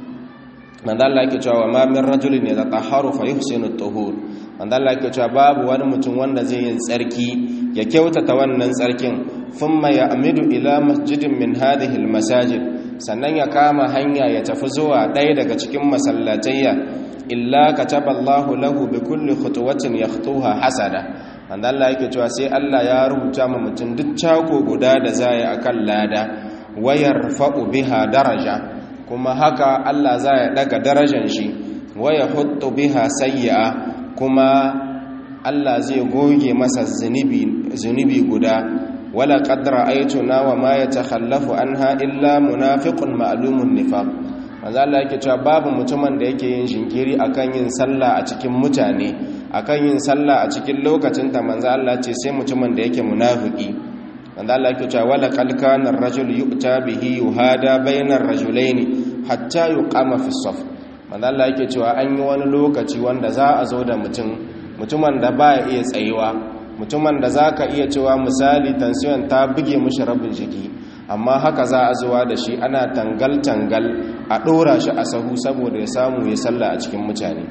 Manzo Allah yake cewa ma min rajulin yatahharu fa yuhsinu at-tuhur, manzo Allah yake cewa babu wani mutum wanda zai yin tsarki ya kyautata wannan tsarkin, thumma ya'midu ila masjidin min hadhihi al-masajid, sannan ya kama hanya ya tafi zuwa ɗaya daga cikin masallatayya, illa kataballahu lahu bi kulli khutwatin yakhtuha hasada. Manzo Allah yake cewa sai Allah ya rubuta ma mutum duk cako guda da zai akan lada, wayarfa'u biha daraja, kuma haka Allah zai daga darajar shi, waya huttu biha sayyi'a, kuma Allah zai goge masa zunubi guda. Wala qad ra'aytuna wa ma yatakhallafu anha illa munafiqun ma'lumun nifaq. Manzo Allah yake cewa babu mutumin da yake yin jinkiri akan yin sallah a cikin mutane, akan yin sallah a cikin lokacin ta, manzo Allah ce sai mutumin da yake munafiki. Manzo Allah yake cewa wala qad kana ar-rajul yu'ta bihi yuhada bainar rajulaini hatta yuqama fi as-saf. Manzo Allah yake cewa an yi wani lokaci wanda za a zo da mutumin da ba ya iya tsayuwa, mutumin da za ka iya cewa misali tansiyon ta buge mishi rabin jiki, amma haka za a zuwa da shi ana tangal-tangal a ɗora shi a sahu saboda ya samu ya salla a cikin mutane.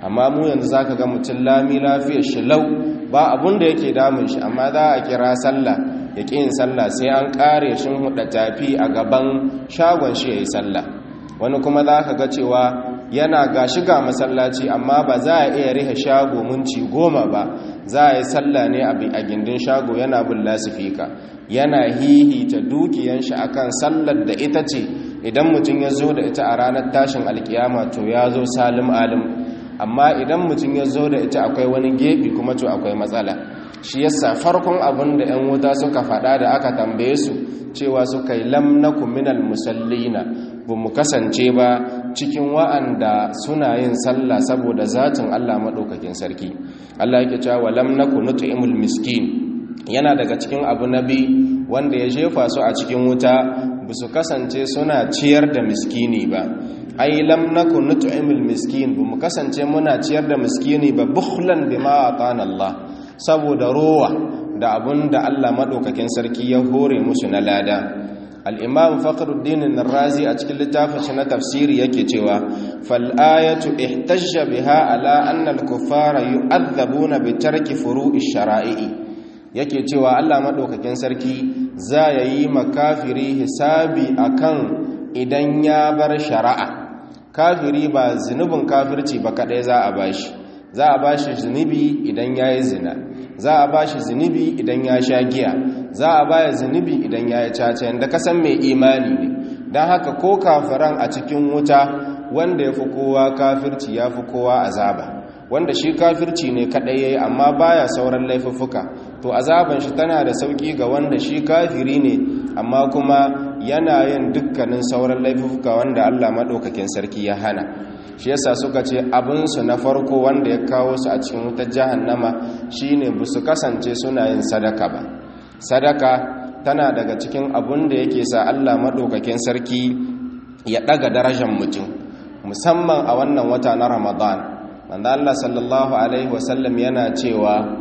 amma mu yanzu zaka ga mutum lami lafiyar shi lau ba abun da yake damun shi, amma za a kira sallah ya ƙi yin sallah sai an ƙare shin huɗa tafi a gaban shagon shi ya yi sallah. Wani kuma za ka ga cewa yana ga shiga masallaci amma ba za a iya rihe shago minti 10 ba, za a yi sallah ne a gindin shago yana bin lasifika, yana hihita dukiyan shi akan sallar da ita ce idan mutum ya zo da ita a ranar tashin alkiyama to ya zo salim alim, amma idan mutum ya zo da ita akwai wani gefe kuma to akwai matsala. Shi yasa farkon abin da 'yan wuta suka faɗa da aka tambaye su cewa suka yi lam nakum minal musallina, ba mu kasance ba cikin wa'anda suna yin sallah saboda zatin Allah maɗaukakin sarki. Allah yake cewa lam nakum nut'imul miskin, yana daga cikin abu nabi wanda ya jefa su a cikin wuta, ba su kasance suna ciyar da miskini ba. Ai lam nakum nut'imul miskin, ba mu kasance muna ciyar da miskini ba, bukhlan bima atana Allah, saboda rowa da abun da Allah maɗaukakin sarki ya hore musu na lada. Al'imam Fakhruddin Razi a cikin littafin na tafsiri yake cewa fal'ayatu ihtajja biha ala annal kuffara yu'adhabuna bi tarki furu'ish shara'i, yake cewa Allah maɗaukakin sarki za ya yi makafiri hisabi akan idan ya bar shari'a. Kafiri ba zunubin kafirci ba kadai za a bashi, za a bashi zunubi idan ya yi zina, za a bashi zunubi idan ya sha giya, za a baya zunubi idan ya yi caca, yadda kasan mai imani ne. Don haka ko kafiran a cikin wuta, wanda ya fi kowa kafirci ya fi kowa azaba, wanda shi kafirci ne kaɗai ya yi amma baya sauran laifuffuka, to azaban shi tana da sauƙi ga wanda shi kafiri ne amma kuma yana yin dukkanin sauran laifuffuka wanda Allah maɗaukakin sarki ya hana. Shi yasa suka ce abinsu na farko wanda ya kawo su a cikin wutar jahannama shine ba su kasance suna yin sadaka ba. Sadaka tana daga cikin abun da yake sa Allah maɗaukakin sarki ya ɗaga darajar mutum, musamman a wannan wata na Ramadan. Wanda Allah sallallahu alaihi wasallam yana cewa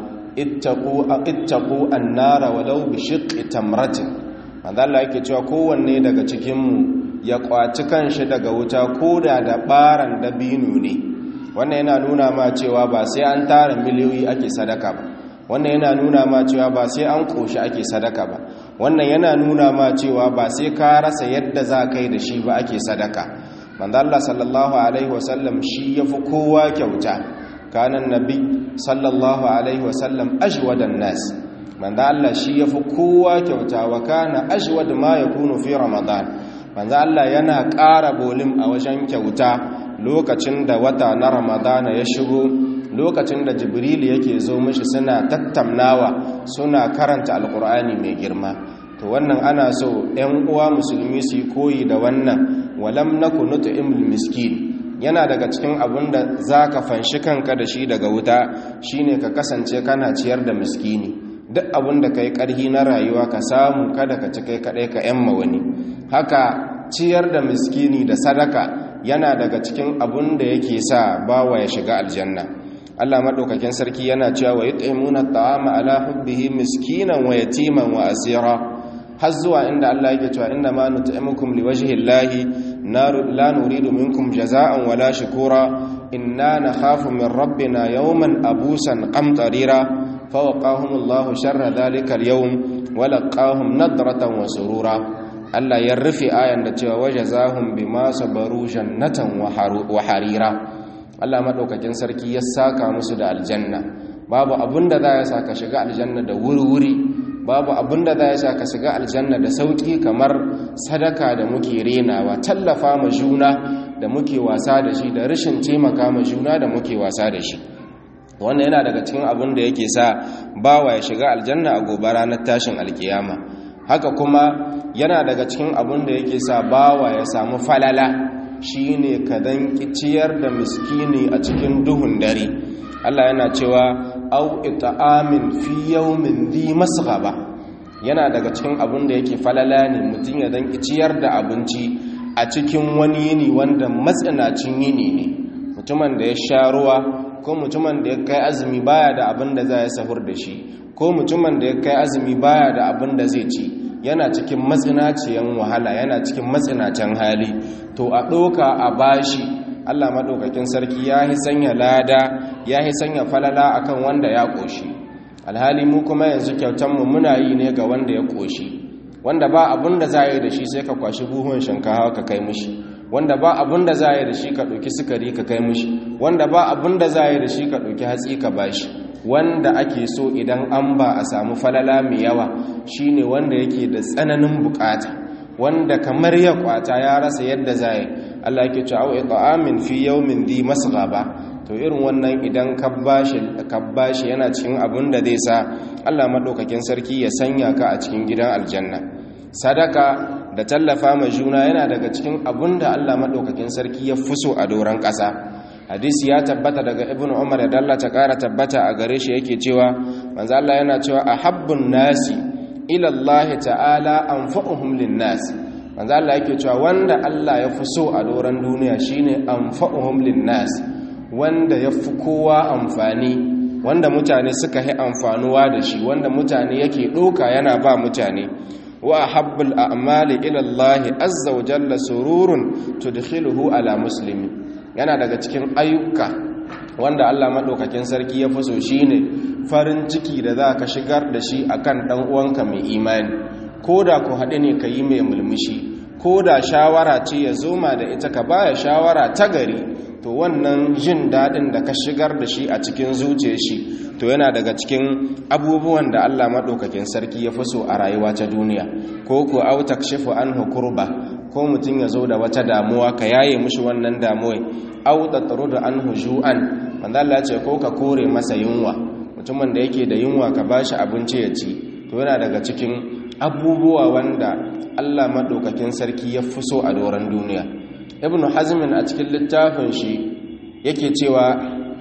ittaqu an-nara walau bi shiqqi tamratin. Wanda Allah yake cewa kowanne daga cikinmu ya kwaci kanshi daga wuta ko da baran dabino ne. Wannan yana nuna ma cewa ba sai an tara miliyoyi ake sadaka ba, wannan yana nuna ma cewa ba sai an koshi ake sadaka ba, wannan yana nuna ma cewa ba sai ka rasa yadda za kai da shi ba ake sadaka. Manzo Allah sallallahu alaihi wasallam shi yafi kowa kyauta, kana annabi sallallahu alaihi wasallam ajwadan nas. Manzo Allah shi yafi kowa kyauta, wa kana ajwad ma yakunu fi ramadan. Manzo Allah yana ƙara bolim a wajen kyauta lokacin da wata na Ramadana ya shigo, lokacin da Jibril yake zo mishi suna tattamnawa, suna karanta Alƙur'ani mai girma. To wannan ana so 'yan uwa musulmi su yi koyi da wannan, walam naku nut'imul miskin. Yana daga cikin abin da zaka fanshi kanka da shi daga wuta shine ka kasance kana ciyar da miskini. Duk abin da kai ƙarhi na rayuwa ka samu, kada ka ci kai kaɗai ka yamma wani. Haka ciyar da miskini da sadaka yana daga cikin abun da yake sa bawa ya shiga aljanna. Allah madaukakin sarki yana cewa wa yut'imuna at'ama ala hubbihi miskinan wa yatiman wa asira, har zuwa inda Allah yake cewa inna ma nut'imukum liwajhi llahi la nuridu minkum jazaa'an wala shukura inna nakhafu min rabbina yawman abusan qamtarira fawaqahumullahu sharra dhalika al-yawm wa laqahum nadratan wa surura. Allah ya rufe ayan da cewa wajazahum bima sabaru jannatan wa harira. Allah madaukakin sarki ya saka musu da aljanna. Babu abinda za ya saka shiga aljanna da wuri-wuri, babu abinda za ya saka shiga aljanna da sauki kamar sadaka da muke renawa, tallafa ma juna da muke wasa da shi, da rashin taimaka ma juna da muke wasa da shi. Wannan yana daga cikin abin da yake sa bawa ya shiga aljanna a gobe ranar tashin alkiyama. Haka kuma yana daga cikin abin da yake sa bawa ya samu falala shine ka danki ciyar da miskini a cikin duhun dare. Allah yana cewa au it'amin fi yawmin dhi masghaba. Yana daga cikin abin da yake falala ne mutum ya danki ciyar da abinci a cikin wani yini wanda matsinacin yini ne. Mutumin da ya sha ruwa, ko mutumin da ya kai azumi baya da abin da za ya sahur da shi, ko mutumin da ya kai azumi baya da abin da zai ci, yana cikin matsinaciyan wahala, yana cikin matsinacin hali, to a ɗoka a bashi Allah madaukakin sarki ya yi sanya lada ya yi sanya falala akan wanda ya koshi alhali mu kuma yanzu kyautan mu muna yi ne ga wanda ya koshi wanda ba abun da za yi da shi sai ka kwashi buhun shinkafa ka kai mishi wanda ba abun da za yi da shi ka ɗauki sukari ka kai mishi wanda ba abun da za yi da shi ka ɗauki hatsi ka bashi wanda ake so idan an ba a samu falala mai yawa shine wanda yake da tsananin bukata wanda kamar ya kwata ya rasa yadda za yi Allah yake cewa au it'amin fi yawmin dhi masghaba to irin wannan idan ka bashi yana cikin abun da zai sa Allah madaukakin sarki ya sanya ka a cikin gidan aljanna sadaka da tallafa ma juna yana daga cikin abun da Allah madaukakin sarki ya fuso a doran ƙasa hadisi ya tabbata daga ibnu umar da Allah ta ƙara tabbata a gare shi yake cewa manzo Allah yana cewa ahabbun nasi ila Allah ta'ala anfa'uhum lin-nas manzo Allah yake cewa wanda Allah ya fuso a doran duniya shine anfa'uhum lin-nas wanda ya fi kowa amfani wanda mutane suka yi amfanuwa da shi wanda mutane yake ɗoka yana ba mutane wa habbul a'mali ila Allah azza wa jalla sururun tudkhiluhu ala muslimi yana daga cikin ayyuka wanda Allah madaukakin sarki ya fuso shine farin ciki da za ka shigar da shi akan dan uwanka mai imani koda ku haɗe ne ka yi mai mulmushi koda shawara ce ya zoma da ita ka baya shawara ta gari to wannan jin daɗin da ka shigar da shi a cikin zuciyar shi to yana daga cikin abubuwan da Allah maɗaukakin sarki ya fi so a rayuwa ta duniya ko ku au takshifu anhu kurba ko mutum ya zo da wata damuwa ka yaye mishi wannan damuwa au tatrudu anhu ju'an manzo Allah ya ce ko ka kore masa yunwa mutumin da yake da yunwa ka bashi abinci ya ci to yana daga cikin abubuwa wanda Allah maɗaukakin sarki ya fi so a doron duniya ibn hazmin a cikin littafin shi yake cewa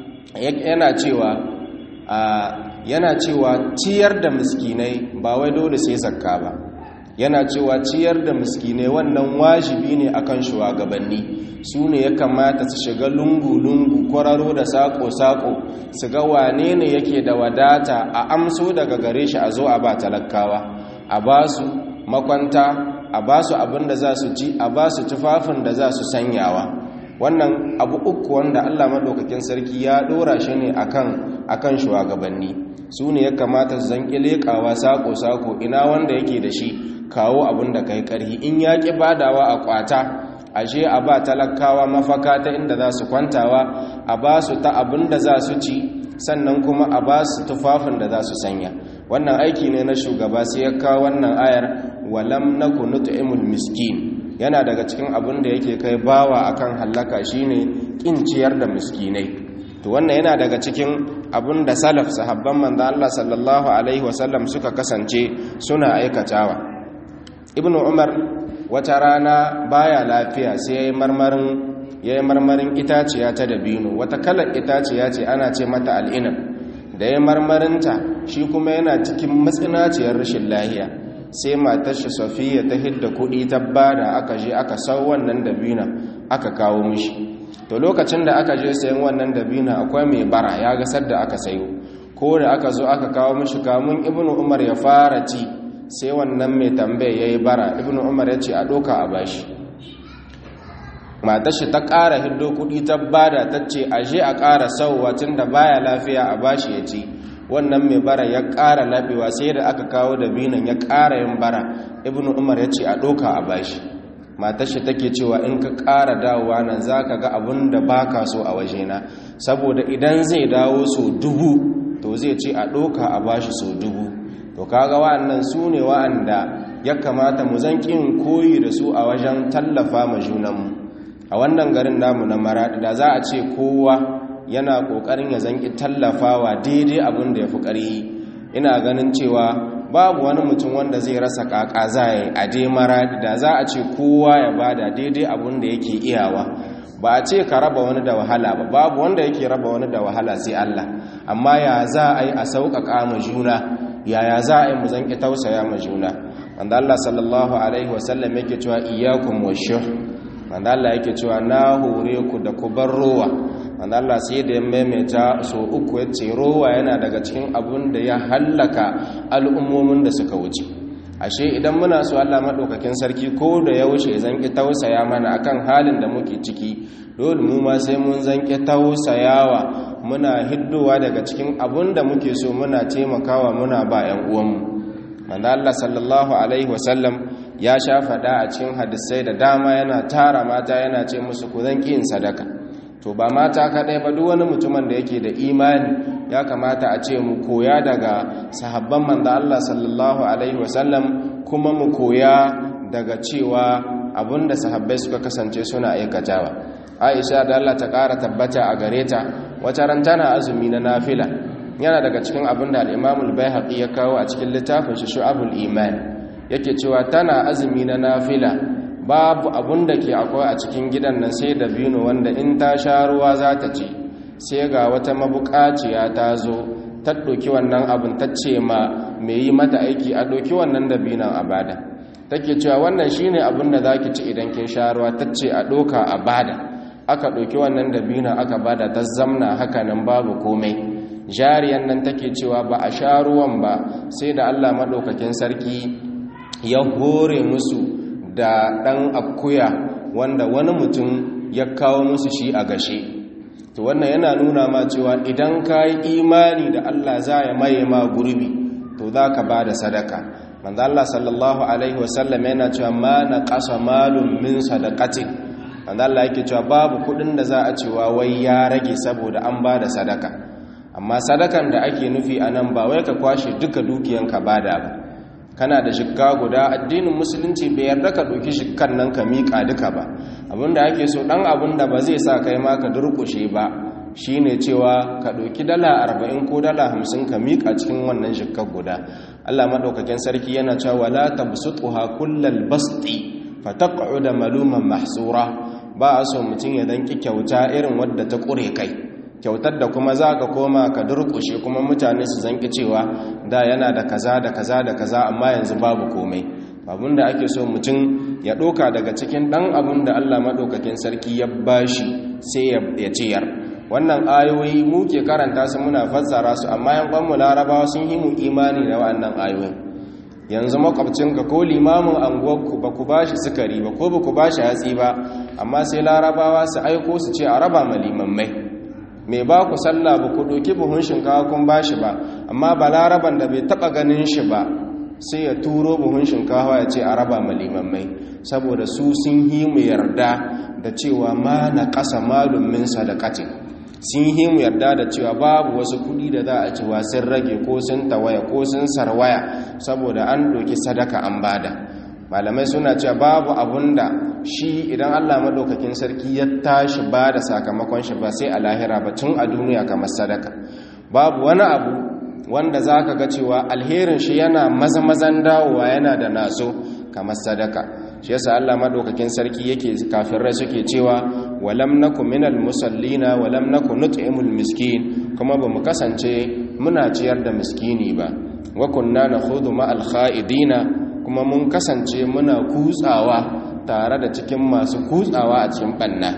yana cewa ciyar da miskinai ba wai dole sai zakka ba yana cewa ciyar da miskinai wannan wajibi ne akan shugabanni su ne ya kamata su shiga lungu-lungu kwararo da sako-sako su ga wane ne yake da wadata a amso daga gare shi a zo a ba talakawa a ba su makwanta a ba su abin da za su ci a ba su tufafin da za su sanyawa wannan abu uku wanda Allah madaukakin sarki ya dora shi ne akan shugabanni su ne ya kamata su zanki lekawa sako-sako ina wanda yake da shi kawo abin da kai karhi in ya ki badawa a kwata ashe a ba talakawa mafaka ta inda za su kwantawa a ba su ta abin da za su ci sannan kuma a ba su tufafin da za su sanya wannan aiki ne na shugaba sai ya kawo wannan ayar walam naku nut'imul miskin yana daga cikin abin da yake kai bawa akan halaka shine kin ciyar da miskinai to wannan yana daga cikin abin da salaf sahabban manzo Allah sallallahu alaihi wasallam suka kasance suna aikatawa ibnu umar wata rana baya lafiya sai yayi marmarin itaciya ta dabino wata kalar itaciya ce ana ce mata al'inab da yayi marmarinta shi kuma yana cikin matsinaciyar rashin lahiya sai matar shi Safiya ta hidda kuɗi ta bada aka je aka sau wannan dabina aka kawo mishi to lokacin da aka je sayan wannan dabina akwai mai bara ya ga sadda aka sayo ko da aka zo aka kawo mishi kamun ibnu umar ya fara ci sai wannan mai tambaye yayi bara ibnu umar ya ce a doka a bashi matar shi ta ƙara hiddo kuɗi ta bada ta ce aje a ƙara sauwa tunda baya lafiya a bashi ya ci wannan mai bara ya ƙara laɓewa sai da aka kawo da binan ya ƙara yin bara ibnu umar ya ce a ɗoka a bashi matar shi take cewa in ka ƙara dawowa nan za ka ga abin da ba ka so a wajena saboda idan zai dawo so 1000 to zai ce a ɗoka a bashi so 1000 to kaga wa'annan su ne wa'anda ya kamata mu zan ƙin koyi da su a wajen tallafa ma junanmu a wannan garin namu na Maraɗi da za a ce kowa yana kokarin ya zanki tallafawa daidai abin da ya fi ƙarhi ina ganin cewa babu wani mutum wanda zai rasa ƙaƙa zai a je Maraɗi da za a ce kowa ya bada daidai abin da yake iyawa ba a ce ka raba wani da wahala ba babu wanda yake raba wani da wahala sai Allah amma ya za a yi a sauƙaƙa ma juna yaya za a yi mu zanki tausaya ma juna wanda Allah sallallahu alaihi wasallam yake cewa iyyakum washuh wanda Allah yake cewa na hore ku da ku bar rowa wanda Allah sai da ya maimaita so uku ya ce rowa yana daga cikin abun da ya hallaka al'ummomin da suka wuce ashe idan muna so Allah madaukakin sarki ko da yaushe zan ki tausaya mana akan halin da muke ciki, dole mu ma sai mun zan ki tausayawa, muna hiddowa daga cikin abun da muke so muna taimakawa muna ba ƴan uwanmu. manzo Allah sallallahu alaihi wasallam ya sha fada a cikin hadisai da dama, yana tara mata yana ce musu ku zan ki yin sadaka. To ba mata kadai ba, duk wani mutumin da yake da imani ya kamata a ce mu koya daga sahabban manzo Allah sallallahu alaihi wasallam, kuma mu koya daga cewa abinda sahabbai suka kasance suna aikatawa. Aisha da Allah ta ƙara tabbata a gare ta, wata ran tana azumi na nafila. Yana daga cikin abinda al-Imam al-Baihaqi ya kawo a cikin littafin shi Shu'abul Iman, yake cewa tana azumi na nafila, babu abun da ke akwai a cikin gidan nan sai dabino wanda in ta sha ruwa za ta ci. Sai ga wata mabukaciya ta zo ta ɗauki wannan abin, ta ce ma mai yi mata aiki a ɗauki wannan dabinon a bada. Take cewa wannan shine abin da za ki ci idan kin sha ruwa, ta ce a ɗauka a bada. Aka ɗauki wannan dabinon aka bada, ta zamna haka nan babu komai. Jariyan nan take cewa ba a sha ruwan ba sai da Allah maɗaukakin sarki ya hore musu da ɗan akuya wanda wani mutum ya kawo musu shi a gashe. To wannan yana nuna ma cewa idan ka yi imani da Allah za ya maye ma gurbi, to za ka ba da sadaka. Manzo Allah sallallahu alaihi wasallam yana cewa ma na ƙasa malum min sadaqatin. Manzo Allah yake cewa babu kuɗin da za a cewa wai ya rage saboda an ba da sadaka. Amma sadakan da ake nufi a nan ba wai ka kwashe duka dukiyanka bada ba. Kana da shikka guda, addinin musulunci bai yarda ka ɗauki shikkan nan ka miƙa duka ba. Abinda ake so ɗan abin da ba zai sa kai ma ka durƙushe ba shine cewa ka ɗauki $40 ko $50 ka miƙa cikin wannan shikkar guda. Allah maɗaukakin sarki yana cewa la tabsutuha kullal basti fataq'uda maluman mahsura. Ba a so mutum ya danki kyauta irin wadda ta ƙure kai, kyautar da kuma za ka koma ka durƙushe kuma mutane su zanki cewa da yana da kaza da kaza da kaza amma yanzu babu komai. Abin da ake so mutum ya ɗoka daga cikin ɗan abin da Allah maɗaukakin sarki ya bashi sai ya ciyar. Wannan ayoyi muke karanta su muna fassara su, amma yan kwanmu larabawa sun yi mu imani da wa'annan ayoyin. Yanzu makwabcinka ko limamin anguwarku ba ku bashi sukari ba ko ba ku bashi hatsi ba, amma sai larabawa su aiko su ce a raba ma limammai. Mai ba ku sallah ba ku ɗauki buhun shinkawa kun ba shi ba, amma balaraban da bai taɓa ganin shi ba sai ya turo buhun shinkawa ya ce a raba malimammai, saboda su sun yi mu yarda da cewa ma na ƙasa malum min sadaqatin. Sun yi mu yarda da cewa babu wasu kuɗi da za a cewa sun rage ko sun tawaya ko sun sarwaya saboda an ɗauki sadaka an bada. Malamai suna cewa babu abun da shi idan Allah madaukakin sarki ya tashi ba da sakamakon shi ba sai a lahira ba, tun a duniya kamar sadaka. Babu wani abu wanda za ka ga cewa alherin shi yana mazan dawowa yana da naso kamar sadaka. Shi yasa Allah madaukakin sarki yake kafirai suke cewa walam naku minal musallina walam naku nut'imul miskin, kuma ba mu kasance muna ciyar da miskini ba. Wa kunna nakhudhu ma'al kha'idina, kuma mun kasance muna kutsawa tare da cikin masu kutsawa a cikin banna.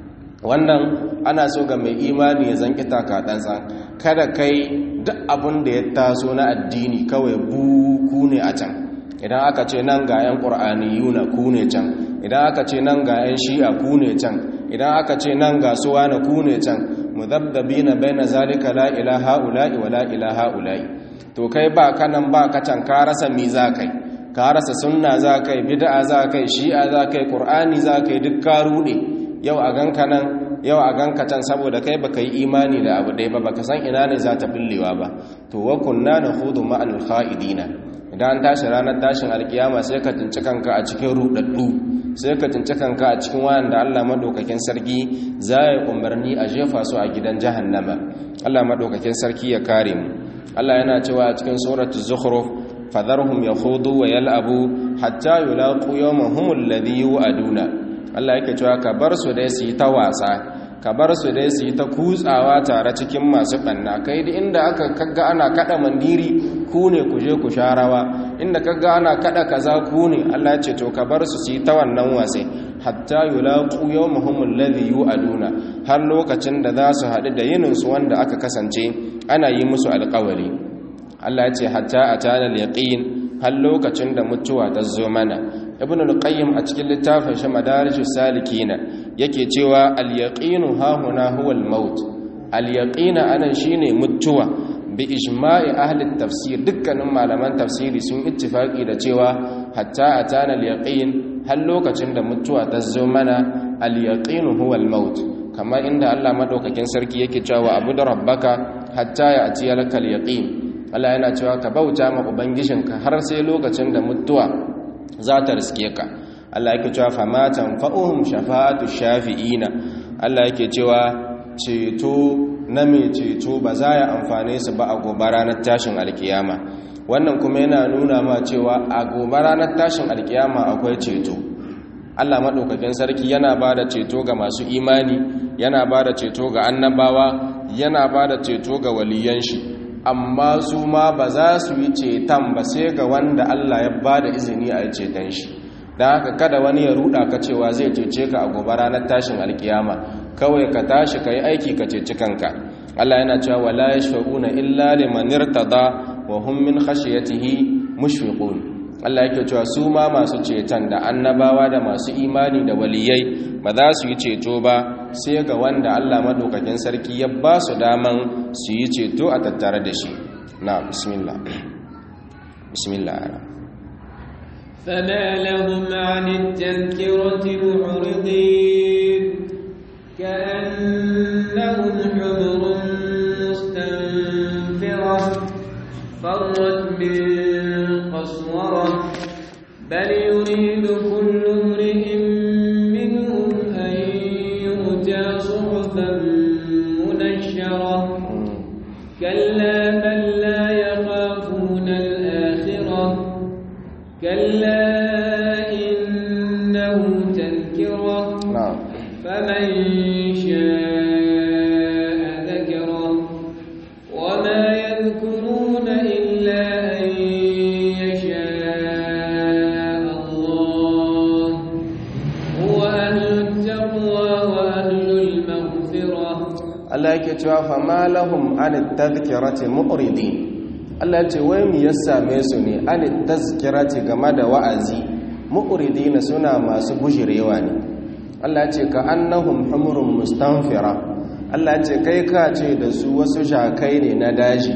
Wannan ana so ga mai imani ya zanki taka tsantsan, kada kai duk abin da ya taso na addini kawai buku ne a can. Idan aka ce nan ga 'yan ƙur'aniyuna ku ne can, idan aka ce nan ga 'yan shi'a ku ne can, idan aka ce nan ga suwa na ku ne can, mudabdabina baina zalika la ilaha ula'i wa la ilaha ula'i. To kai ba kanan ba ka can, ka rasa mi za kai, ka rasa sunna za kai, bid'a za kai, shi'a za kai, qur'ani za kai, duk ka rude. Yau a ganka nan, yau a ganka can, saboda kai baka yi imani da abu dai ba, baka san ina ne za ta billewa ba. To wa kunna nakhudu ma'al kha'idina. Idan an tashi ranar tashin alkiyama sai ka tunci kanka a cikin rudaddu, sai ka tunci kanka a cikin wanda Allah madaukakin sarki za ya umarni a jefa su a gidan jahannama. Allah madaukakin sarki ya kare mu. Allah yana cewa a cikin suratul zukhruf, fadharhum yakhudu wa yal'abu hatta yulaqu yawmahum alladhi yu'aduna. Allah yake cewa ka bar su dai su yi ta wasa, ka bar su dai su yi ta kutsawa tare cikin masu banna. Kai da inda aka kaga ana kada mandiri ku ne ku je ku sharawa, inda kaga ana kada kaza ku ne. Allah ya ce to ka bar su yi ta wannan wasai hatta yulaqu yawmahum alladhi yu'aduna, har lokacin da za su haɗu da yinin su wanda aka kasance ana yi musu alƙawari. Allah ya ce hatta atana al-yaqin, har lokacin da mutuwa ta zo mana. Ibn al-Qayyim a cikin littafin shi Madarijus Salikina yake cewa al-yaqinu hahuna huwa al-maut. Al-yaqina anan shine mutuwa bi ijma'i ahli tafsir, dukkanin malaman tafsiri sun ittifaki da cewa hatta atana al-yaqin, har lokacin da mutuwa ta zo mana, al-yaqinu huwa al-maut. kamar inda Allah madaukakin sarki yake cewa abu da rabbaka hatta ya atiya lakal yaqin. Allah yana cewa ka bauta ma ubangijinka har sai lokacin da mutuwa za ta riske ka. Allah yake cewa fama tanfa'uhum shafa'atu shafi'ina. Allah yake cewa ceto na mai ceto ba za ya amfane su ba a gobe ranar tashin alkiyama. Wannan kuma yana nuna ma cewa a gobe ranar tashin alkiyama akwai ceto. Allah maɗaukakin sarki yana ba da ceto ga masu imani, yana ba da ceto ga annabawa, yana ba da ceto ga waliyan shi, amma su ma ba za su yi ceton ba sai ga wanda Allah ya ba da izini a yi ceton shi. don haka kada wani ya ruɗa ka cewa zai cece ka a gobe ranar tashin alkiyama, kawai ka tashi ka yi aiki ka ceci kanka. Allah yana cewa wala yashfa'una illa liman irtada wa hum min khashyatihi mushfiqun. Allah yake cewa su ma masu ceton da annabawa da masu imani da waliyai ba za su yi ceto ba sai ga wanda Allah madaukakin sarki ya ba su daman su yi ceto a tattare da shi. Na bismillah. فما لهم عن التذكرة معرضين كأنهم حمر مستنفرة فرت من قسورة بل يريد كل امرئ منهم أن يؤتى صحفا منشرة كلا بل لا يخافون الآخرة كلا إنه تذكرة فمن شاء ذكره وما يذكرون إلا أن يشاء الله هو أهل التقوى وأهل المغفرة. الله يكتوى فما لهم عن التذكرة مؤردين. Allah ce wai mu yasa me su ne an tazkirati game da wa'azi mu'ridina suna masu bujirewa ne. Allah ce ka annahum humurun mustanfira. Allah ce kai ka ce da su wasu shakai ne na daji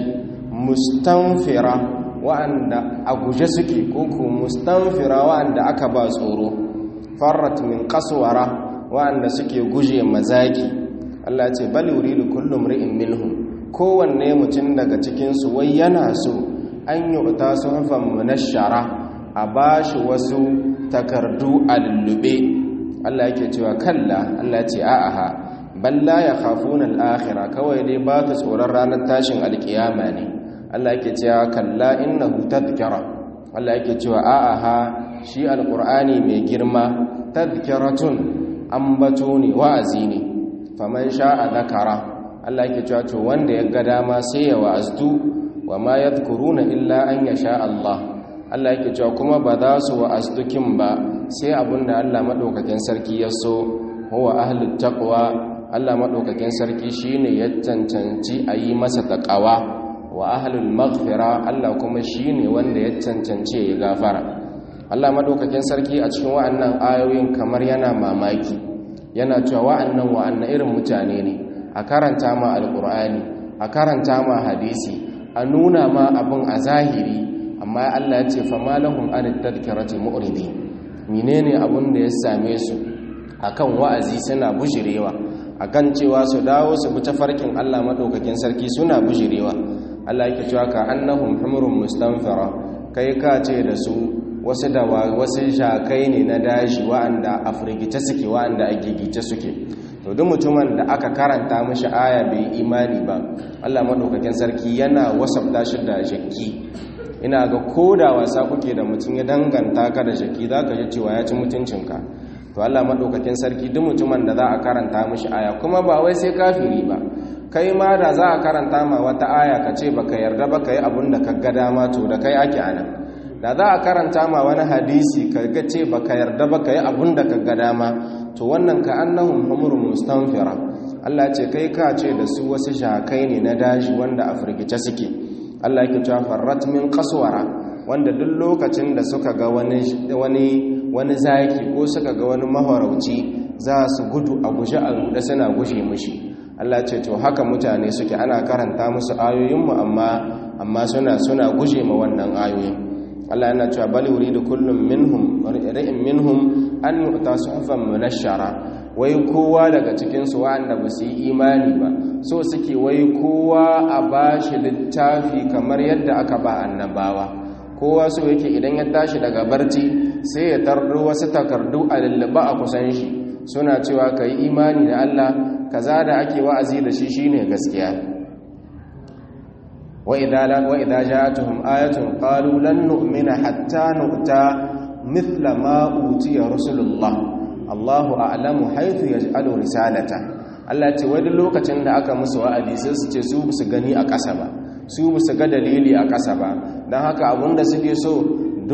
mustanfira wa'anda a guje suke koko mustanfira wa'anda aka ba tsoro farrat min qaswara wa'anda suke guje mazaki. Allah ce bal yuridu kullu imri'in minhum, kowanne mutum daga cikinsu wai yana so an yi uta suhufan munashara a ba shi wasu takardu a lullube. Allah yake cewa kalla, Allah ce a'aha balla ya khafuna al-akhirah, kawai dai ba ta tsoron ranar tashin alkiyama ne. Allah yake cewa kalla innahu tadhkira. Allah yake cewa a'aha shi alqur'ani mai girma tadhkiratun, ambato ne, wa'azi ne. faman sha'a dhakara. Allah yake cewa to wanda ya ga dama sai ya wa'aztu wa ma yadhkuruna illa an yasha Allah. Allah yake cewa kuma ba za su wa'aztu kin ba sai abinda Allah madaukakin sarki ya so. huwa ahlut taqwa, Allah madaukakin sarki shine ya cancanci a yi masa taqwa. wa ahlul maghfira, Allah kuma shine wanda ya cancanci ya gafara. Allah madaukakin sarki a cikin wa'annan ayoyin kamar yana mamaki, yana cewa wa'annan irin mutane ne. A karanta ma alƙur'ani, a karanta ma hadisi, a nuna ma abin a zahiri, amma Allah ya ce fama lahum an tadhkirati mu'ridin. menene abin da ya same su akan wa'azi suna bujirewa, akan cewa su dawo su bi tafarkin Allah madaukakin sarki suna bujirewa. Allah yake cewa ka annahum humurun mustanfira, kai ka ce da su wasu shakai ne na daji wa'anda a firgice suke, wa'anda a gigice suke. to duk mutumin da aka karanta mashi aya bai imani ba, Allah madaukakin sarki yana wasafta shi da shakki. ina ga koda wasa kuke da mutum ya danganta ka da shakki zaka ji cewa ya ci mutuncinka. to Allah madaukakin sarki duk mutumin da za a karanta mashi aya, kuma ba wai sai kafiri ba, kai ma da za a karanta ma wata aya ka ce baka yarda ba kai abin da ka ga dama, to da kai ake anan. da za a karanta ma wani hadisi ka ga ce baka yarda ba kai abin da ka ga dama, to wannan ka annahum humurun mustanfira. Allah ce kai ka ce da su wasu shakai ne na daji wanda a firgice suke. Allah yake cewa farrat min qaswara, wanda duk lokacin da suka ga wani zaki ko suka ga wani mahorauci za su gudu a guje a ruɗe suna guje mushi. Allah ce to haka mutane suke, ana karanta musu ayoyinmu amma suna guje ma wannan ayoyin. Allah yana cewa bal yuridu kullum minhum an yu'ta suhufan munashshara, wai kowa daga cikin su wanda ba su yi imani ba so suke wai kowa a bashi littafi kamar yadda aka ba annabawa. Kowa so yake idan ya tashi daga barci sai ya tardo wasu takardu a lullaba a kusan shi suna cewa kai imani da Allah, kaza da ake wa'azi da shi shine gaskiya. وإذا جاءتهم آية قالوا لن نؤمن حتى نؤتى مثل ما أوتي رسل الله الله أعلم حيث يجعل رسالته. Allah ce wani lokacin da aka musu wa'adi sai su ce su su gani a ƙasa ba, su su ga dalili a ƙasa ba, don haka abinda suke so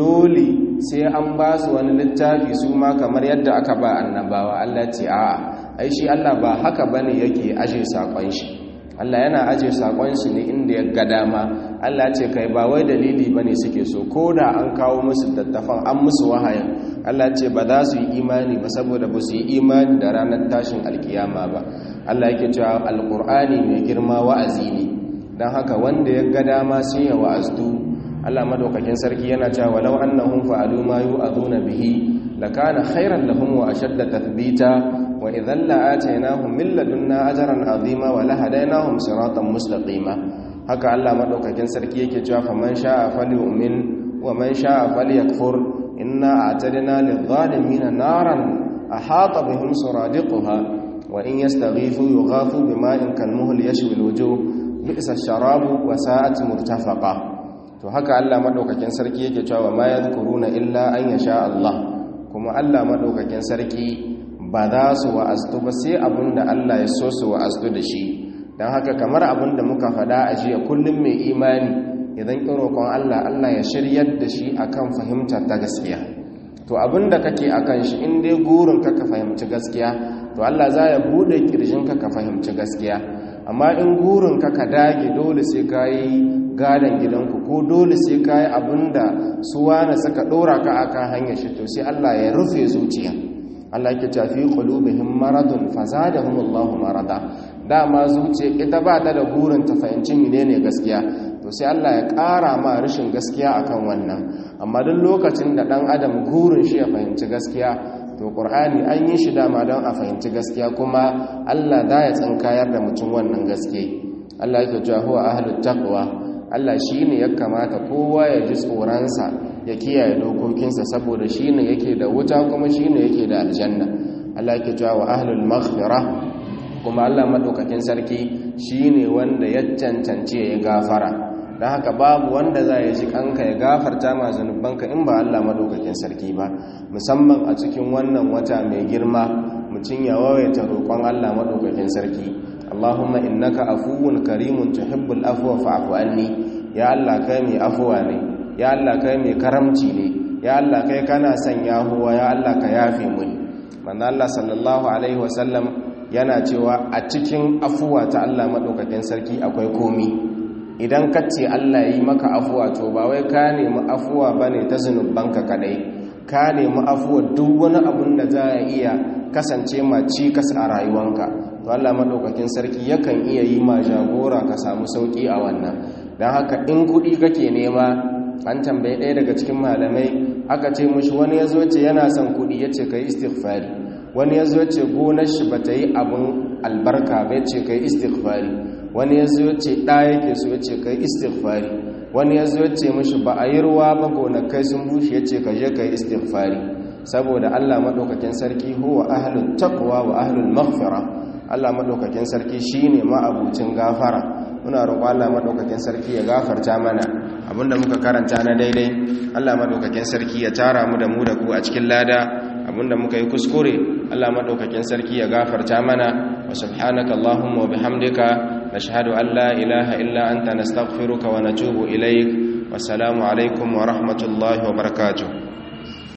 dole sai an ba su wani littafi su ma kamar yadda aka ba annabawa. Allah ce a'a, ai shi Allah ba haka bane yake aje sakon shi. Allah yana aje sakon shi ne inda ya ga dama. Allah ce kai ba wai dalili bane suke so, ko da an kawo musu dattafan an musu wahayin, Allah ce ba za su yi imani ba saboda ba su yi imani da ranar tashin alkiyama ba. Allah yake cewa alqur'ani mai girma wa'azi ne, dan haka wanda ya ga dama sai ya wa'azdu. Allah madaukakin sarki yana cewa walau annahum fa'alu ma yu'aduna bihi lakana khairan lahum wa ashadda tathbita wa idhan la'atainahum min ladunna ajran 'azima wa lahadainahum siratan mustaqima. Haka Allah madaukakin sarki yake cewa faman sha'a falyu'min wa man sha'a falyakfur inna a'tadna lidh-dhalimina naran ahata bihim suradiquha wa in yastaghithu yughathu bima'in kalmuhl yashwi al-wujuh bi'sa ash-sharabu wa sa'at murtafaqa. To haka Allah madaukakin sarki yake cewa ma yadhkuruna illa an yasha Allah, kuma Allah madaukakin sarki ba za su wa'aztu ba sai abinda Allah ya so su wa'aztu da shi. Dan haka kamar abinda muka faɗa a jiya, kullum mai imani idan roƙon Allah ya shiryar da shi akan fahimtar ta gaskiya. To abinda kake akan shi in dai gurin ka fahimci gaskiya, to Allah za ya bude kirjin ka fahimci gaskiya. Amma in gurin ka dage dole sai kai gadan gidanku ko dole sai kai abinda su wani suka dora ka akan hanyar shi, to sai Allah ya rufe zuciya. Allah yake cewa fi qulubihim maradun fazadahumullahu marada. Dama zuciya ita ba ta da gurin ta fahimci menene gaskiya, to sai Allah ya ƙara ma rashin gaskiya akan wannan. Amma duk lokacin da dan adam gurin shi ya fahimci gaskiya, to Qur'ani an yi shi dama don a fahimci gaskiya, kuma Allah da ya tsinkayar da mutum wannan gaske. Allah yake cewa huwa ahlut taqwa, Allah shine ya kamata kowa ya ji tsoransa ya kiyaye dokokinsa, saboda shine yake da wuta kuma shine yake da aljanna. Allah yake cewa wa ahlul maghfirah, kuma Allah madaukakin sarki shine wanda ya cancance ya gafara. Dan haka babu wanda za ya ji kanka ya gafarta ma zanubanka in ba Allah madaukakin sarki ba. Musamman a cikin wannan wata mai girma, mutum ya wawaita roƙon Allah madaukakin sarki. Allahumma innaka afuwun karimun tuhibbul afwa fa'fu anni. Ya Allah kai mai afuwa ne, ya Allah kai mai karamci ne, ya Allah kai kana son yahuwa, ya Allah ka yafe muni. Manzo Allah sallallahu alaihi wasallam yana cewa a cikin afuwa ta Allah madaukakin sarki akwai komi. Idan ka ce Allah yi maka afuwa, to ba wai ka nemi afuwa bane ta zunubanka kadai, ka nemi afuwa duk wani abun da za a iya kasance ma cikas a rayuwanka, to Allah madaukakin sarki yakan iya yi ma jagora ka samu sauki a wannan. Dan haka in kudi kake nema, an tambaye ɗaya daga cikin malamai aka ce mushi, wani yazo ce yana son kudi, yace kai istighfari. Wani yazo ce gonar shi bata yi abun albarka ba, yace kai istighfari. Wani yazo ce da yake so, yace kai istighfari. Wani yazo ce mushi ba a yi ruwa ba, gonakai sun bushe, yace ka je kai istighfari. Saboda Allah madaukakin sarki huwa ahlut taqwa wa ahlul maghfirah. Allah madaukakin sarki shine ma'abucin gafara. Muna roƙon Allah madaukakin sarki ya gafarta mana abinda muka karanta na daidai. Allah madaukakin sarki ya tara mu da ku a cikin lada. Abinda muka yi kuskure, Allah madaukakin sarki ya gafarta mana. Wa subhanaka allahumma wa bihamdika nashhadu an la ilaha illa anta nastaghfiruka wa natubu ilaik. Wassalamu alaikum wa rahmatullahi wa barakatuh.